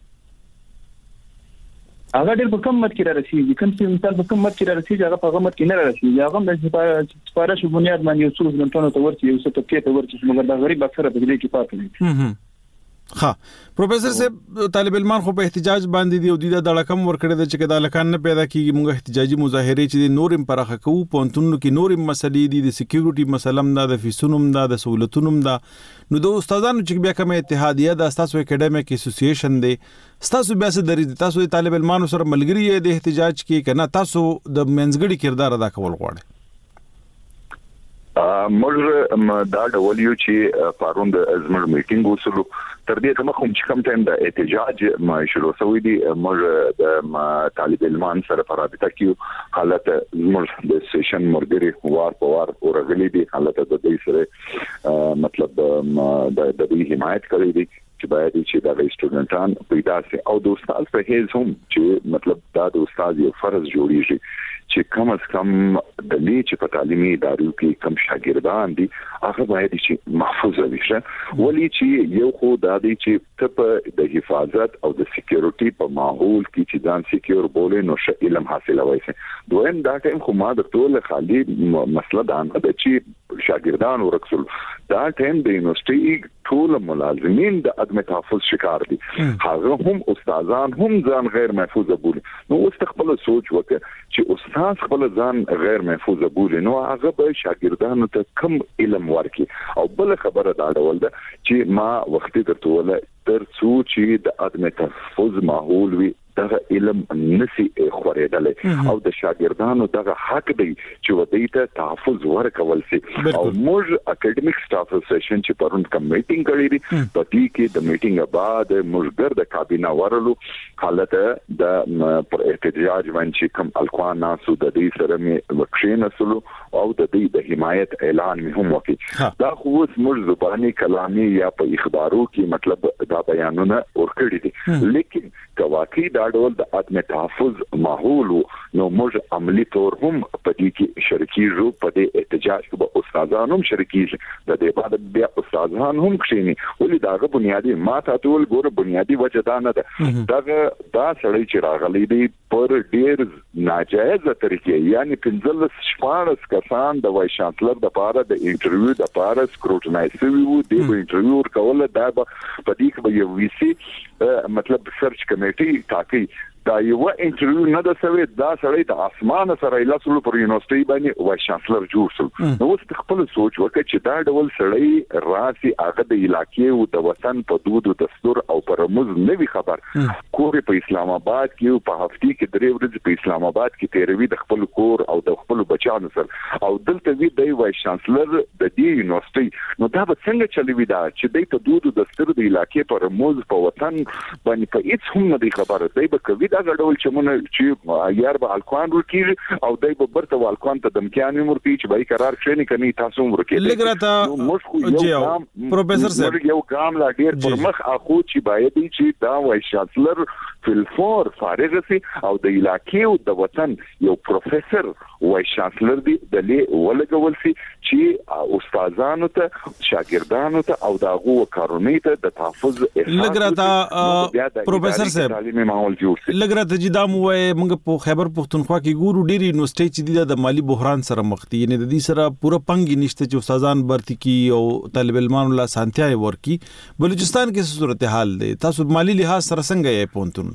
هغه ډېر په کم مت کې راځي کوم چې مثال په کم مت کې راځي هغه په مت کې نه راځي هغه د سپارښت بنیاد باندې یو څو ځلونو ته ورته یو څه ته کې ورته مګر دا غریب اکثره په دې کې پاتې دي ها پروفیسور صاحب طالب علمان خو په احتجاج باندې دی او د دړکم ورکړی د چې د لکان نه پیدا کیږي موږ احتجاجي مظاهره چې نورم پرخه کوو پونتونو کې نورم مسلې دي د سکیورټي مسلم دا د فیسونم دا د سہولتونم دا نو د استادانو چې بیا کوم اتحادیه د تاسو اکیډمیک اسوسییشن دی تاسو بیا څه درې تاسو د طالب علمانو سره ملګری د احتجاج کې کنه تاسو د منځګړي کردار ادا کول غواړئ موږ دا ډول یو چې پاروند ازمر میټینګ وسلو تر دې کوم کوم چې کوم ټایم د احتجاج ما شروع شوې دي موږ د طالب علمان سره په رابطه کې حالت موږ د سیشن مرګري وار په وار ورغلي دي حالت د دې سره مطلب د دې حمایت کوي دي چې باید چې دا سټوډنټان پیدا سي او د استاد په هیڅ هم چې مطلب دا د استاد یو فرض جوړیږي چې کم از کم د دې چې په تعلیمي ادارو کې کم شاګردان دي هغه باید چې محفوظ وي ولې چې یو خو دا دی چې ته د حفاظت او د سکیورټي په ماحول کې چې ځان سکیور بولې نو ش علم حاصلوي سي دویم دا ټیم خو ما د ټول خالي مسله دا نه ده چې شاګردان ورکسل دا ټیم د یونیورسيټي ټول ملازمین د عدم تحفظ شکار دي هغه هم استادان هم ځان غیر محفوظ بولي نو استقبال سوچ وکړي چې استاد خپل ځان غیر محفوظ بولي نو هغه به شاګردانو ته کم علم ورکي او بل خبره دا ډول ده چې ما وختي درته ولا تر څو چې د عدم تحفظ ماحول وي دغه علم نسی خورېدل او د شاګردانو دغه حق دی چې ودی ته تحفظ ورکول شي او موږ اکیډمیک سټاف اسوسییشن چې پروند کوم میټینګ کړی دی په دې کې د میټینګ بعد موږ ګرد کابینه ورلو حالت د پر احتجاج باندې کوم الکوان ناسو د دې سره می وکښینه سلو او د دې د حمایت اعلان می هم وکړي دا خو موږ زبانی کلامي یا په اخبارو کې مطلب دا بیانونه ورکړي دي لیکن کواکې دا ډول د عدم تحفظ ماحول نو موږ عملی تور هم په دې کې شریکیږو په دې احتجاج کې به استادان هم شریکیږي د دې بعد بیا استادان هم کښینی ولې داغه بنیادی ماته ټول ګوره بنیادی وجه دا نه ده دا دا سړی چې راغلی دی پر ډیر ناجایز طریقې یعنی پنځلس شپږ کسان د وای شانسلر د پاره د انټرویو د پاره سکروټنایز شوی وو د انټرویو ورکول دا په دې کې یو وی سي مطلب سرچ کمیټي ټاکي دا یو انټرویو نه د سوي دا سړی د اسمان سره لاسلو پر یونیورسيټي باندې وای شانسلر جوړ شو نو اوس خپل سوچ وکړي چې دا ډول سړی راسي هغه د علاقې او د وطن په دود او دستور او پر رموز نه وی خبر کور په اسلام آباد کې په هفته کې درې ورځې په اسلام آباد کې تیروي د خپل کور او د خپل بچانو سره او دلته وی دی وای شانسلر د دې یونیورسيټي نو دا به څنګه چلوي دا چې د دود او دستور د علاقې پر رموز په وطن باندې په هیڅ هم نه دی خبره دی به کوي دا ډول چې مونږ چې یار به الکوان ورکیږي او دای په برته الکوان ته دمکیان ورکیږي چې به قرار شنی کني تاسو ورکیږي لګراته موږ پروفیسور صاحب یو ګام لا ډیر پر مخ اخو چې باید چې دا وای شانسلر فلفور فارغ سي او د علاقې او د وطن یو پروفیسور وای شانسلر دی د لې ولګول سي چې استادانو ته شاګردانو ته او داغو کارونې ته د تحفظ لګراته پروفیسور صاحب تعلیمي ماحول جوړ سي لګراته چې دا مو موږ په خیبر پختونخوا کې ګورو ډېری یونیورسيټي چې د مالی بحران سره مخ دي یعنی د دې سره پوره پنګ نشته چې استادان برتی کی او طالب علمانو لا سانتیا ورکی بلوچستان کې صورتحال دی تاسو مالی لحاظ سره څنګه یې پونتون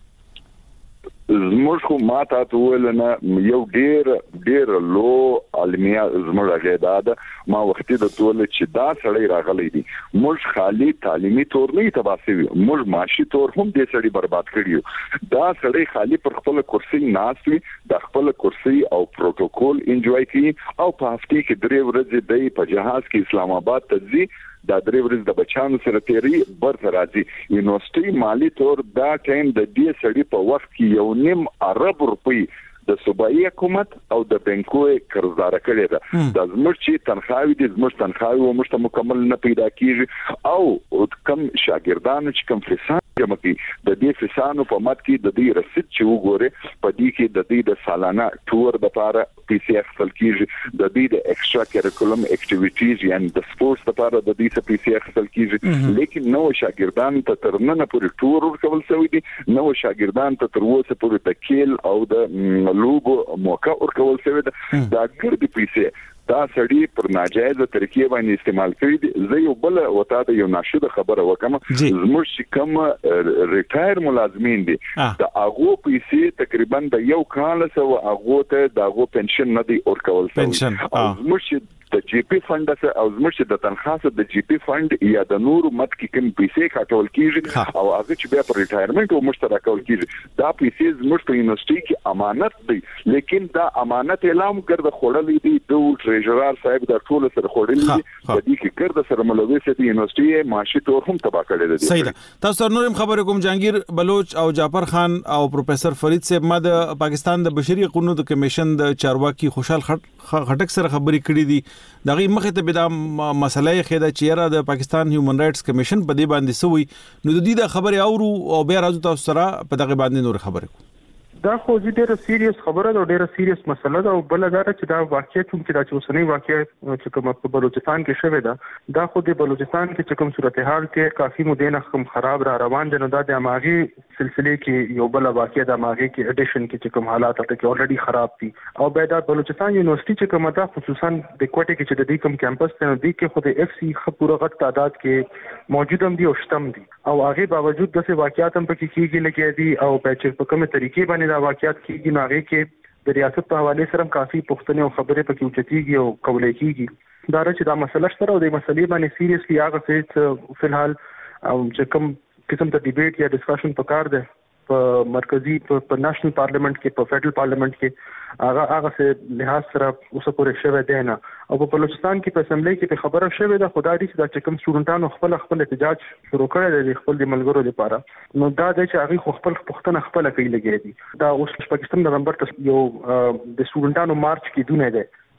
زموږ خو ماته ټول نه یو ډیر ډیر لو علمیا زموږ غیداد ما وختي د ټول چې دا سړی راغلی دی موږ خالی تعلیمي تور نه تباسي موږ معاشي تور هم دې سړی برباد کړیو دا سړی خالی پر خپل کرسي ناسوي د خپل کرسي او پروتوکول انجوای کوي او په هفته کې درې ورځې دی په جهاز کې اسلام آباد ته ځي دا درې ورځې د بچانو سره تیری برته راځي یونیورسيټي مالی تور دا ټایم د دې سړی په وخت کې یو نیم ارب روپی د صوبایي حکومت او د بانکوي قرضدار کړي ده د زموږ چې تنخواوي د زموږ تنخواوي او مشته مکمل نه پیدا کیږي او کم شاګردانو چې کم فساد جمع کی د دې فسانو په مات کې د دې رسید چې وګوره په دې کې د دې د سالانه ټور د لپاره پی سی اف خپل کیږي د دې د ایکسترا کریکولم اکټیویټیز یعنی د سپورتس لپاره د دې څخه پی سی اف خپل کیږي لیکن نو شاګردان ته ترنه پورې ټور ورکول شوی دي نو شاګردان ته تر اوسه پورې د کیل او د لوګو موقع ورکول شوی ده دا ګرځي پیسې دا سړی پر ناجایز طریقې باندې استعمال کړی دي زه یو بل وتا د یو ناشده خبره وکم زموږ چې کوم ریټایر ملازمین دي دا هغه پیسې تقریبا د یو کال سره هغه ته د هغه پنشن نه دی ورکول شوی زموږ د جی پی فند او زموږ د تنخواه د جی پی فند یا د نور مت کې کوم پیسې کاټول کیږي او هغه چې بیا پر ریټایرمنټ او مشترک کول کیږي دا پیسې زموږ په یونیورسيټي کې امانت دي لیکن دا امانت اعلان کړه خړلې دي د ټریجرر صاحب د ټول سره خړلې دي د دې کې کړه سره ملوث دي یونیورسيټي معاشي تور هم تبا کړی دي صحیح ده تاسو نورم خبرې کوم جهانگیر بلوچ او جعفر خان او پروفیسور فرید صاحب ما د پاکستان د بشري حقوقو کمیشن د چارواکي خوشحال خټک سره خبرې کړې دي دغه مخه ته به دا مسله خېدا چې را د پاکستان هیومن رائټس کمیشن په دې باندې سوي نو د دې د خبره اورو او بیا راځو تاسو سره په دغه باندې نور خبره دا خو ډیره سیریس خبره ده ډیره سیریس مسله ده او بل دا چې دا واقعیت چې دا چې اوسنۍ واقعیت چې کوم په بلوچستان کې شوه ده دا خو د بلوچستان کې کوم صورتحال کې کافي مودې نه کوم خراب را روان دي نو دا د اماغي سلسله کې یو بل واقعیت د اماغي کې اډیشن کې کوم حالات ته کې اوريدي خراب دي او بیا د بلوچستان یونیورسيټي چې کومه ده خصوصا د کوټه کې چې د دې کوم کیمپس ته دی کې خو د اف سی خپوره غټ تعداد کې موجود هم دي او شتم دي او هغه باوجود د څه واقعیت هم پکې کېږي لکه دي او په چې په کومه طریقې باندې دا واقعیت کېږي نو هغه کې د ریاست په حواله سره کافي پښتنې او خبرې پکې اوچتيږي او کولای کېږي دا چې دا مسله سره او د مسلې باندې سیریسلی هغه څه فلحال او چې کوم قسم ته ډیبیټ یا ډسکشن پکار ده په مرکزی په نېشنل پارلیمنت کې په فدرال پارلیمنت کې هغه هغه څه لحاظ سره اوسه پورې شوه دی نه او په بلوچستان کې په اسمبلی کې په خبره شوه ده خدای دې چې دا کوم سټوډنټانو خپل خپل احتجاج شروع کړی دی خپل د ملګرو لپاره نو دا د چې هغه خپل پښتنه خپل کوي لګي دي دا اوس پاکستان نومبر ته یو د سټوډنټانو مارچ کې دونه ده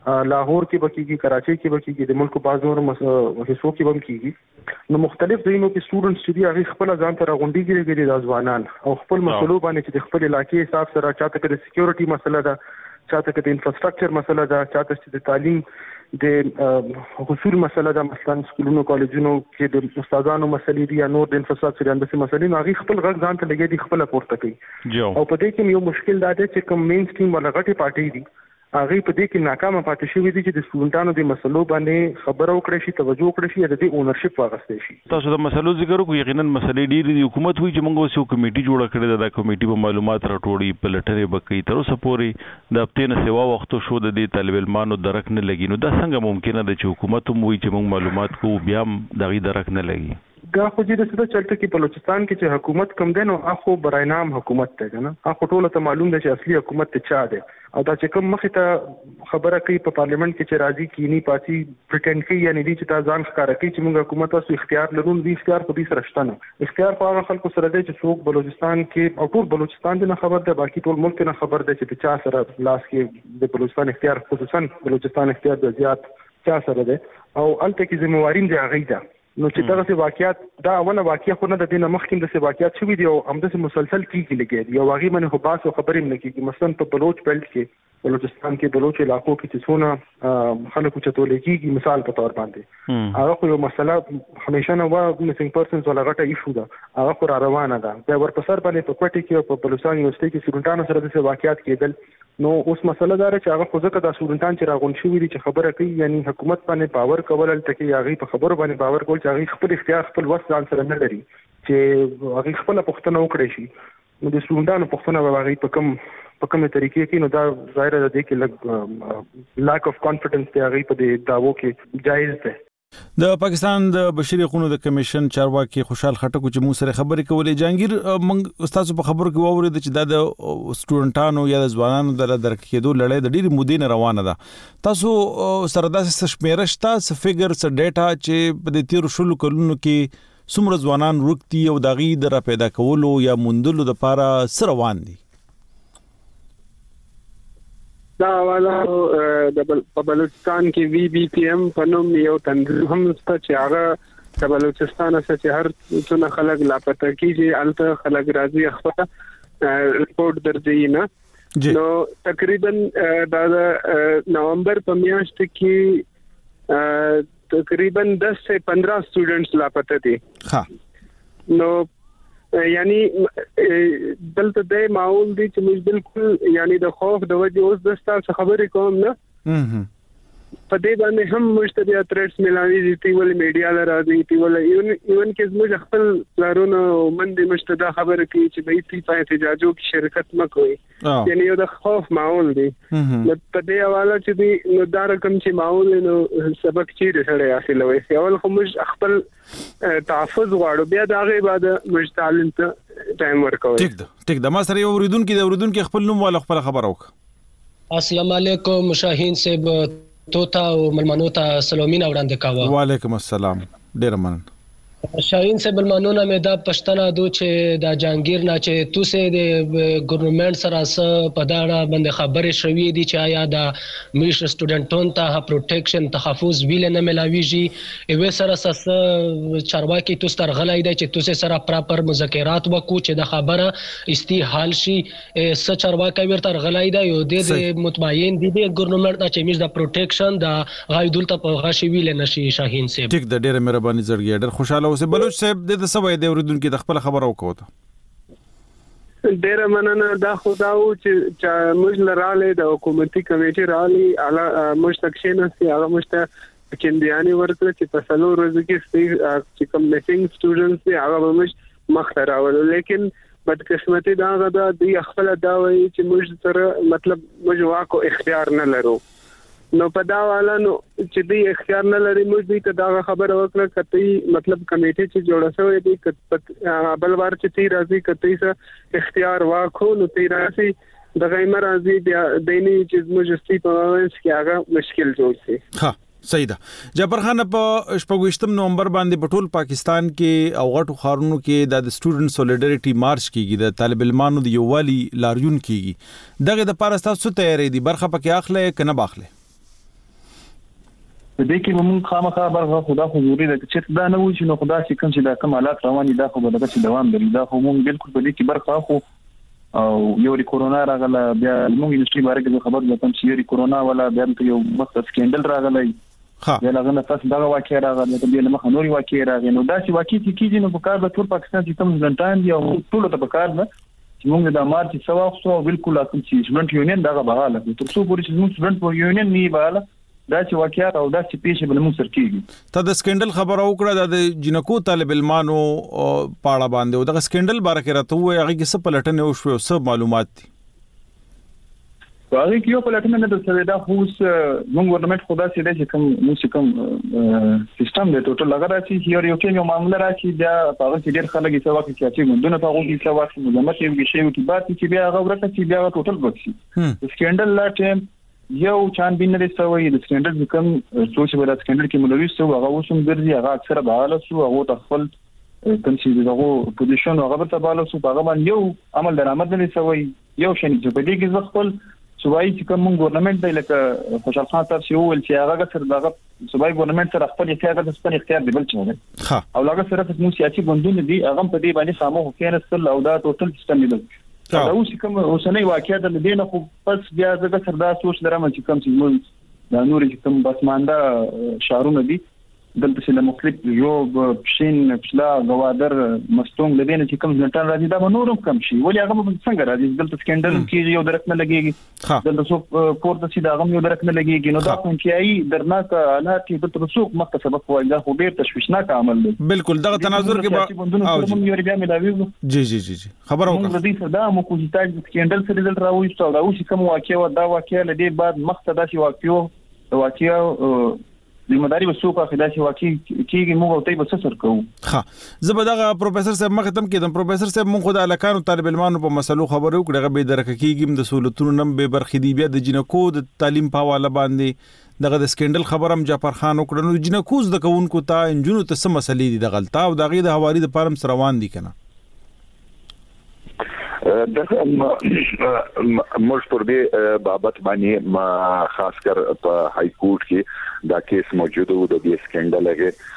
لاهور کې بکیږي، کراچۍ کې بکیږي، د ملک په بازار حصو کې هم کیږي. نو مختلف ځایونو کې سټوډنټس چې دی هغه خپل ځان ته راغونډيږي لري د ځوانان او خپل مسلو باندې چې د خپل علاقې حساب سره چاته کې د سکیورټي مسله ده، چاته کې د انفراستراکچر مسله ده، چاته چې د تعلیم د حصول مسله ده، مثلا سکولونو کالجونو کې د استادانو مسلې دي یا نور د انفراستراکچر اندسي مسلې، نو هغه خپل غږ ځان ته لګي دي خپل پورته کوي. او په دې کې یو مشکل دا دی چې کوم مین سټریم ولا غټي پارټي دي هغه په دې کې ناکامه پاتې شوې دي چې د سټوډنټانو د مسلو باندې خبره وکړي شي، توجه وکړي شي، د دې اونرشپ واغستې شي. تاسو د مسلو ذکر وکړو، یقینا مسلې ډېرې دي. حکومت وایي چې موږ اوس یو کمیټي جوړه کړې ده، دا کمیټي به معلومات راټولي، پلټنې به کوي. تر اوسه پورې د هفتې نه سوا وختو شو د دې طالب علمانو درک نه لګي. نو دا څنګه ممکنه ده چې حکومت هم وایي چې موږ معلومات کوو بیا هم دغې درک نه لګي؟ دا خو چې د څه چلته کې بلوچستان کې چې حکومت کم دی نو اخو برای نام حکومت دی کنه، اخو ټول ته معلوم دی چې اصلي حکومت ته چا دی. او دا چې کوم مخې ته خبره کوي په پارلیمنت کې چې راځي کینی پاتې پریټند کوي، یعنی دي چې تا ځان ښکارا کوي چې موږ حکومت تاسو اختیار لرو. دې اختیار په دې سره شته نه، اختیار په هغه خلکو سره دی چې څوک بلوچستان کې او ټول بلوچستان نه خبر دی، باقي ټول ملک نه خبر دی چې چا سره لاس کې د بلوچستان اختیار، خصوصا بلوچستان اختیار د زیات چا سره دی او الته کې ذمہواری دی هغه ده. نو چې دغه څه واقعیت دا اوله واقعیا خو نه د دینه مخکې د څه واقعیت شوې دي او همداسې مسلسل کیږي لګي او هغه باندې خو باس او خبرې نه کیږي. مثلا په بلوچ بیلټ کې، بلوچستان کې، بلوچ علاقو کې چې څونه خلکو چتول کیږي، مثال په تور باندې هغه خو یو مسله همیشه نه و، میسنګ پرسنز ولا غټه ایشو ده، هغه خو را روانه ده. بیا ورپسر باندې په کوټه کې په بلوچستان یونیورسيټي کې سټوډنټانو سره د څه واقعیت کېدل. نو اوس مسله دا چې هغه خو ځکه د سټوډنټان چې راغون شوي دي چې خبره کوي، یعنی حکومت باندې پاور کول تکي هغه په خبرو باندې پاور کول چې هغه خپل اختیار خپل وس ځان سره نه لري چې هغه خپل پښتنه وکړي شي. نو د سټوډنټانو پښتنه به هغه په کوم په کومه طریقې کې، نو دا ظاهر ده کې لګ لاک اف کانفیډنس دی هغه په دې داوو کې جایز ده. د پاکستان د بشري حقوقو د کمیشن چارواکي خوشحال خټک چې موږ سره خبرې کولې، جهانگیر موږ استاد په خبرو کې واورید چې دا د سټوډنټانو یا د ځوانانو د درک کېدو لړۍ د ډېرې مودې نه روانه ده. تاسو سره داسې شمیره شته، څه فګر، څه ډیټا چې په دې تیرو شلو کلونو کې څومره ځوانان ورکتي او د هغې د را پیدا کولو یا موندلو دپاره څه روان دي؟ دا والا د بلوچستان کې وی بی پی ایم په نوم یو تنظیم هم شته چې هغه د بلوچستان څخه چې هر څونه خلک لاپته کیږي الته خلک راځي خپل ریپورت درځي نه. نو تقریبا د نومبر په میاشت کې تقریبا دس سے پندرہ سټوډنټس لاپته دي. ها نو یعنی دلته د معول دي چې موږ بالکل یعنی د خوف د وجه اوس د ستاسو خبرې کوم نه په دې باندې هم مشتبه ترټس ملاوي دي تی ول میډیا لراځي تی ول ایون ایون کې موږ خپل پلارونو باندې مشتبه خبره کوي چې به تی په احتجاجو کې شرکت مکوي، یعنی یو د خوف معول دي. نو په دې حواله چې دی نو دا رقم چې معول نو سبق چیرې سره حاصلوي، اول خو موږ خپل تحفظ غواړو، بیا دا غي بعد موږ تعلیم ته ټایم ورکوي. ټیک ده ټیک ده. ما سره یو اوریدونکو د اوریدونکو خپل نوم ولا خپل خبر وک. السلام علیکم شاهین صاحب، توتا او ملمنو ته سلامونه وړاندې کاوه. وعلیکم السلام، ډیر مننه. شاهین صاحب ملمنونه مې دا پښتنه دو چې دا جهانگیر نه چې تو سه د ګورنمنت سره سره په دا باندې خبرې شوې دي چې آیا دا میش سټوډنټون ته پروټیکشن تحفظ ویل نه ملاويږي، ایو سره سره چارواکي تو ستر غلای دی چې تو سه سره پراپر مذاکرات وکړو چې دا خبره استحال شي. س چارواکي ورته غلای دی یو د متباین دي د ګورنمنت چې میش دا پروټیکشن دا غایدول ته په غاشي ویل نشي. شاهین صاحب ټیک د ډیره مهرباني زړګي، ډیر خوشاله اوسه. بلوچ صاحب د څه وای دی اوریدونکو د خپل خبر وکوته. ډیره مننه. دا خدا او چې موږ لراله د حکومتي کمیټې رالي اعلی مشتکشنه سي هغه مشته کیندیانی ورته چې په سلو ورځې کې چې کوم میسنګ سټوډنټس دي هغه موږ مختراول، لیکن بدقسمتي دا غدا دی خپل دا وایي چې موږ سره مطلب موږ واکو اختیار نه لرو. نو په دا والا نو چې دی اختیار نه لري موږ دې ته دا خبره وکړه کته مطلب کمیټه چې جوړه شوې دي کته بل ور چې تی راځي کته سه اختیار واخو نو تی راځي د غیمه راځي د دیني چې موږ ستې په وانس کې هغه مشکل جوړ شي. ها صحیح ده. جعفر خان په شپږم نومبر باندې په ټول پاکستان کې او غټو ښارونو کې د سټوډنټ سولیډریټي مارچ کیږي، د طالب علمانو د یووالي لاریون کیږي. دغه د پاره تاسو تیاری دي برخه پکې اخلي کنه باخله؟ په دې کې موږ خامخا برغه خدا حضوري د چې دا نه وي چې نو خدا چې کوم چې دا کوم حالات روان دي دا خو به د دوام لري دا خو موږ بالکل په دې کې برخه خو او یو ری کورونا راغله بیا موږ انډستری باره کې خبر وکم چې یو کورونا ولا بیا یو وخت سکندل راغلی ها بیا لغه تاسو دا واقع راغله ته بیا مخ نوري واقع راغله نو دا چې واقع کیږي نو په کار د ټول پاکستان چې کوم ځنټان دی او ټول ته په کار نه چې موږ د مارچ سوا خو بالکل اکم چې سټوډنټ یونین دا بغاله تر څو پورې چې موږ سټوډنټ یونین نه بغاله دا چې واقعیت او دا چې پیښه بل موږ سر کیږي ته د سکندل خبره وکړه د جنکو طالب علمانو پاړه باندې او د سکندل باره کې راته وایي هغه کې څه پلټنه او شو څه معلومات دي هغه کې یو پلټنه نه درته دا خو موږ ګورنمنت خدا سي دې چې کوم موږ کوم سیستم د ټوټل لګا راځي چې یو کې یو معاملې راځي دا هغه چې ډېر خلک یې سوا کې چې موږ نه هغه کې سوا کې مزمت یو شی او کې بات چې بیا هغه ورته چې بیا ټوټل بچي سکندل لا ټیم یو چان بین لري سوي د سټانډرد کوم سوچ ولا سټانډرد کې مولوي سو هغه وسوم ګرځي هغه اکثر بهاله سو هغه خپل کوم چې دغه پوزیشن هغه ته بالا سو هغه باندې یو عمل درآمد لري سوي یو شنه چې په دې کې خپل صوبایي چې کوم ګورنمنت دی لکه خوشحال خان تر شي ول چې هغه اکثر دغه صوبایي ګورنمنت سره خپل اختیار د خپل اختیار دی بل څه ها او هغه سره په سیاسي بندونه دي هغه په دې باندې سامو هکینستل او دا ټوټل سیستم دی دا اوس کوم اوسنۍ واقعیت د دې نه خو پس بیا زګه سردا سوچ لرم چې کوم چې موږ د نوري کوم بسمانده شهرونه دي دلته چې د مختلف یو شین پښلا غوادر مستونګ لدین چې کوم ځنټان راځي دا نورم کم شي ولې هغه څنګه راځي دلته سکندل کې یو درک نه لګيږي دلته څو پورته چې دا غم یو درک نه لګيږي نو دا کوم چې ای درناک حالات کې د رسوک مخه سبب وایي دا خو ډیر تشویشناک عمل دی بالکل دغه تناظر کې او یو بیا ملاوي جی جی جی خبر اوکه د دې صدا مو کوم چې سکندل سره دل راوي ستو دا اوس کوم واقعي دا واقعي لدی بعد مخه دا چې واقعي واقعي د مداري وسوقه خدای واقعي کیږي موږ ته به څه سر کوو ها زبدغه پروفیسور صاحب مخ تم کېدم پروفیسور صاحب موږ خدای الکانو طالب علمانو په مسلو خبرو کړه به درک کیږي د سہولتونو نم به برخدي بیا د جنکو د تعلیم په حواله باندې دغه د سکندل خبرم جعفر خان وکړه نو جنکو د کوونکو ته انجونو ته څه مسلې دي د غلطه او دغه د حوالي د پرم روان دي کنه دغه موږ پر دې بابت باندې ما خاص کر په های کورټ کې دا کیس موجود و د دې سکندل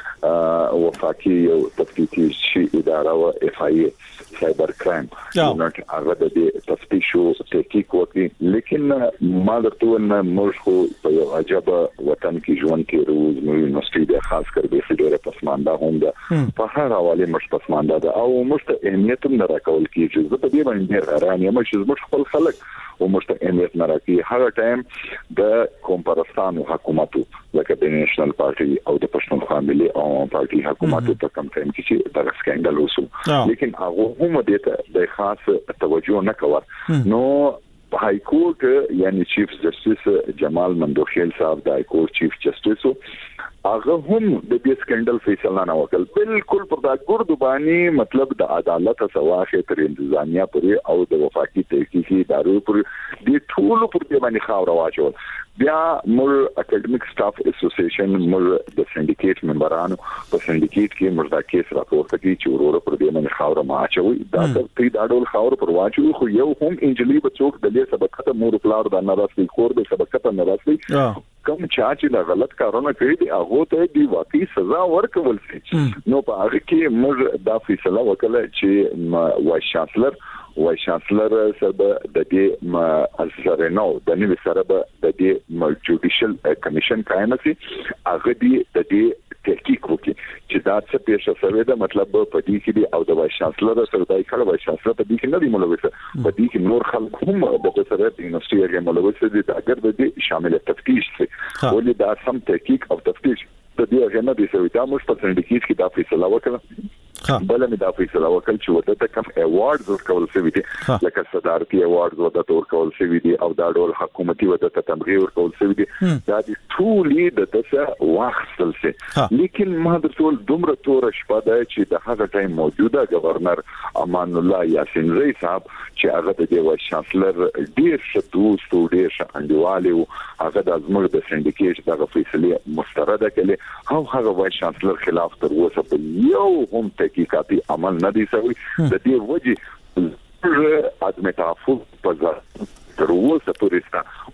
هغه وفاقي یو تفتیشي شي اداره او اف آی ای سایبر کرایم نو هغه د دې تفتیش او تحقیق وکړي لیکن ما درته نه موږ خو په یو عجب وطن کې ژوند کې روز نو یونیورسيټي د خاص کر به فدره پسمانده هم ده په هر حواله مش پسمانده ده او مشت اهمیت هم نه راکول کیږي زه په دې باندې حیران یم چې موږ خپل خلک او مشت اهمیت نه راکې هر ټایم د کومپارستان حکومتو لکه د نېشنل پارټي او د پښتونخوا ملي او پارټي حکومتو په کم ټایم کې چې دا سکندل وسو لیکن هغه هم دې ته د خاص توجه نه کوي نو های کورټ یعنی چیف جسټس جمال مندوخیل صاحب د های کورټ چیف جسټس هغه هم د دې سکندل فیصله نه وکړ بالکل پر دا ګردو باندې مطلب د عدالت سواخه تر انتظامیه پورې او د وفاقي تحقیقي ادارو پورې د ټول پر دې باندې خاور واچول بیا مور اکیډمیک سټاف اسوسییشن مور د سندیکیټ ممبرانو په سندیکیټ کې مردا کیس راپورته کی چې ورور پر دې باندې خاور ماچوي دا ته دا ډول خاور پر واچوي خو یو هم انجلی بچوک د دې سبقته مور پلار د ناراسي کور د سبقته ناراسي کوم چا چې دا غلط کارونه کوي دی هغه ته دی واقعي سزا ورکول شي نو په هغه کې موږ دا فیصله وکړه چې وایس چانسلر وایس چانسلر سره د دې اثر نو د نوې سره د دې جوډیشل کمیشن قائم شي هغه دی د دې تحقیق وکړي چې دا څه پیښه شوې ده مطلب په دې کې دی او د وایس چانسلر سره دای کړه وایس چانسلر په دې کې نه دی ملوث په دې کې نور خلک هم د سره د یونیورسيټي هغه ملوث دي دا اگر د دې شامل تفتیش شي ولې دا سم تحقیق او تفتیش د دې هغه نه دی شوی دا موږ په سندیکیټ کې دا فیصله وکړه بل مې دا فیصله وکړه چې ورته ته کوم ایوارډز ورکول شوی دي لکه صدارتي ایوارډز ورته ورکول شوی دي او دا ډول حکومتي ورته تمغیر ورکول شوی دي دا د ټولې د تاسو واخصل شي لیکن ما د ټول دومره تور شپه ده چې د هغه ټایم موجوده گورنر امان الله یاسین رئیس صاحب چې هغه د وایس چانسلر ډیر شتوس او ډیر شاندواله او هغه د ازمر د سندیکیټ دغه فیصله مسترده کړي او هغه وایس چانسلر خلاف تر اوسه په یو هم تحقیقاتي عمل نه دی شوی د دې وجه عدم تعفف په تر اوسه پورې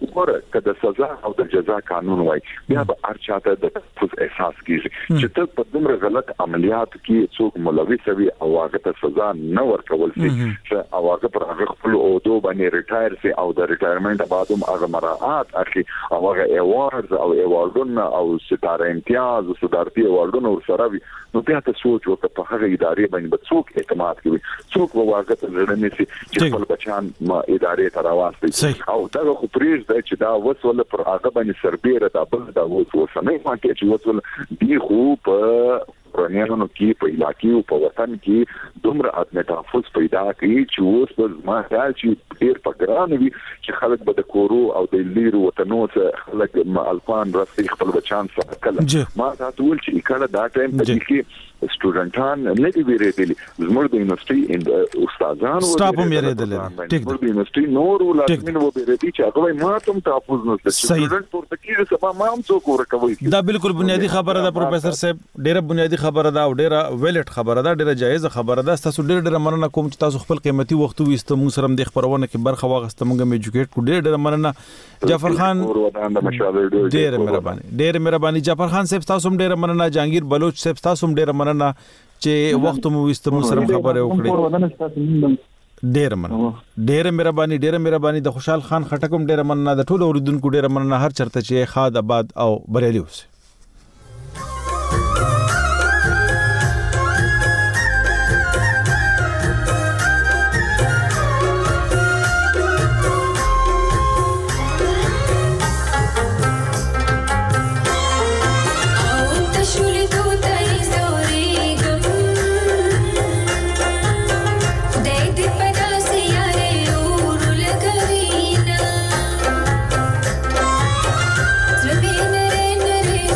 ګوره کله سزا او د جزا قانون وای بیا به هر چاته د تحفظ احساس کیږي چې ته په دومره غلط عملیات کې څوک ملوث وي او هغه ته سزا نه ورکول شي چې او هغه پر هغه خپل عہدو باندې ریټایر شي او د ریټایرمنټ بعد هم هغه مراعات اخلي او هغه ایوارډز او ایوارډونه او ستاره امتیاز او صدارتي ایوارډونه ورسره وي نو بیا ته سوچ وکړه په هغه ادارې باندې به څوک اعتماد کوي څوک به واګه ته لړنې شي چې خپل بچان ما ادارې ته راوستي او دا خو پریز دی چې دا وسول پر هغه باندې سربېره دا بل دا وسول نه ما کې چې وسول دی خو په پرانیانو کې په علاقې او په وطن کې دومره عدم تحفظ پیدا کوي چې اوس په ما خیال چې ډېر پګران وي چې خلک به د کورو او د لیرو وطنو څخه خلک الفان راسي خپل بچان سره کله ما دا ټول چې کله دا ټایم په کې سټوډنټان نه دی ویریدلی زموږ د یونیورسيټي استادانو سټاپ هم ویریدل ټیک د یونیورسيټي نور ولادمن و ویریدي چې هغه ما ته تحفظ نه ستاسو سټوډنټ پورته کیږي سبا ما هم څوک ورکوي دا بالکل بنیادی خبره ده پروفیسور صاحب ډیره بنیادی خبره ده او ډیره ویلټ خبره ده ډیره جایزه خبره ده تاسو ډیره ډیره مننه کوم چې تاسو خپل قیمتي وخت وېست موږ سره د خبرونه کې برخه واغسته موږ میجوکیټ کو ډیره ډیره مننه جعفر خان ډیره مهرباني ډیره مهرباني جعفر خان صاحب تاسو هم ډیره مننه جهانگیر بلوچ صاحب تاسو هم ډیره مننه چې وخت مو وېست موږ سره خبرې وکړې ډیره مننه ډیره مهرباني ډیره مهرباني د خوشحال خان خټکم ډیره مننه د ټولو اوریدونکو ډیره مننه هر چرته چې خاد آباد او بریالي اوسئ Rabbi nare nare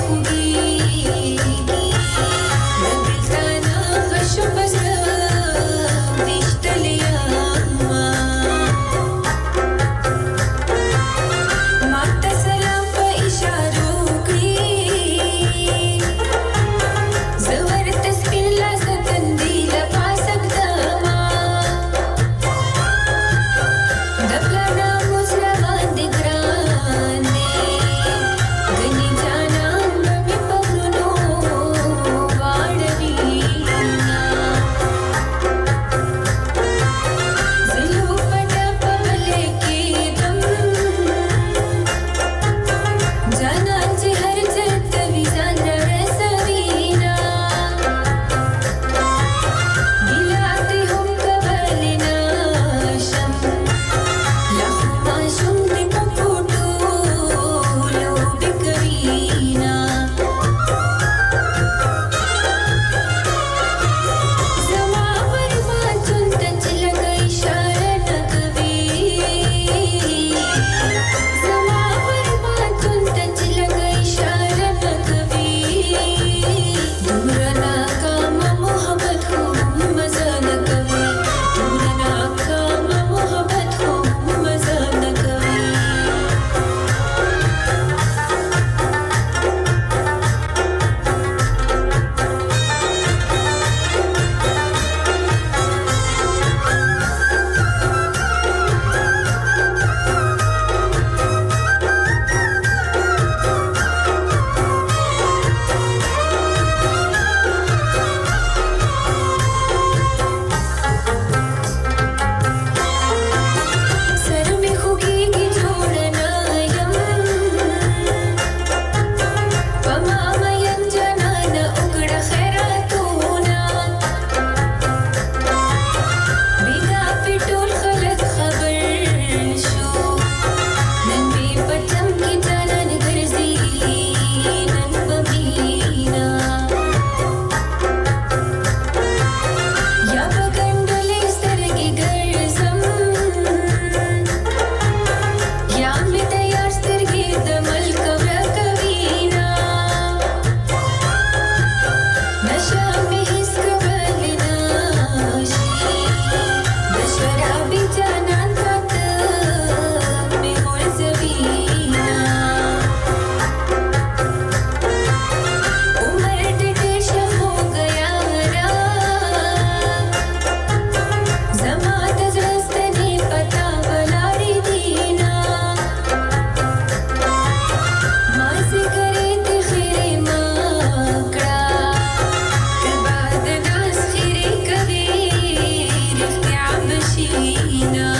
شینا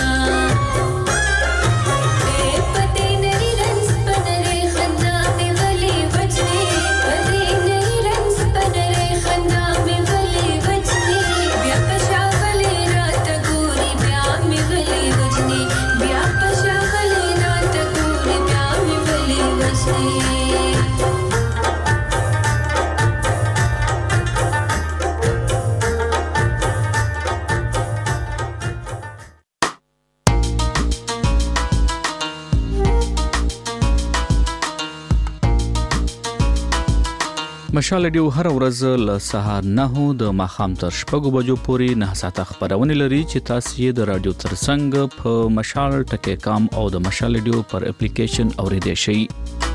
پدې نری رنس پنره خندا مې ولې وجني پدې نری رنس پنره خندا مې ولې وجني بیا پښاغلې رات ګوري بیا مې ولې وجني بیا پښاغلې رات ګوري بیا مې ولې وجني مشال ډیو هر ورځ له سهار نه د ماخام تر شپږو بجو پورې نه ساعته خبرونه لري چې تاسو یې د رادیو ترڅنګ په مشال ټکی کام او د مشال ډیو پر اپلیکیشن اوریدئ شئ.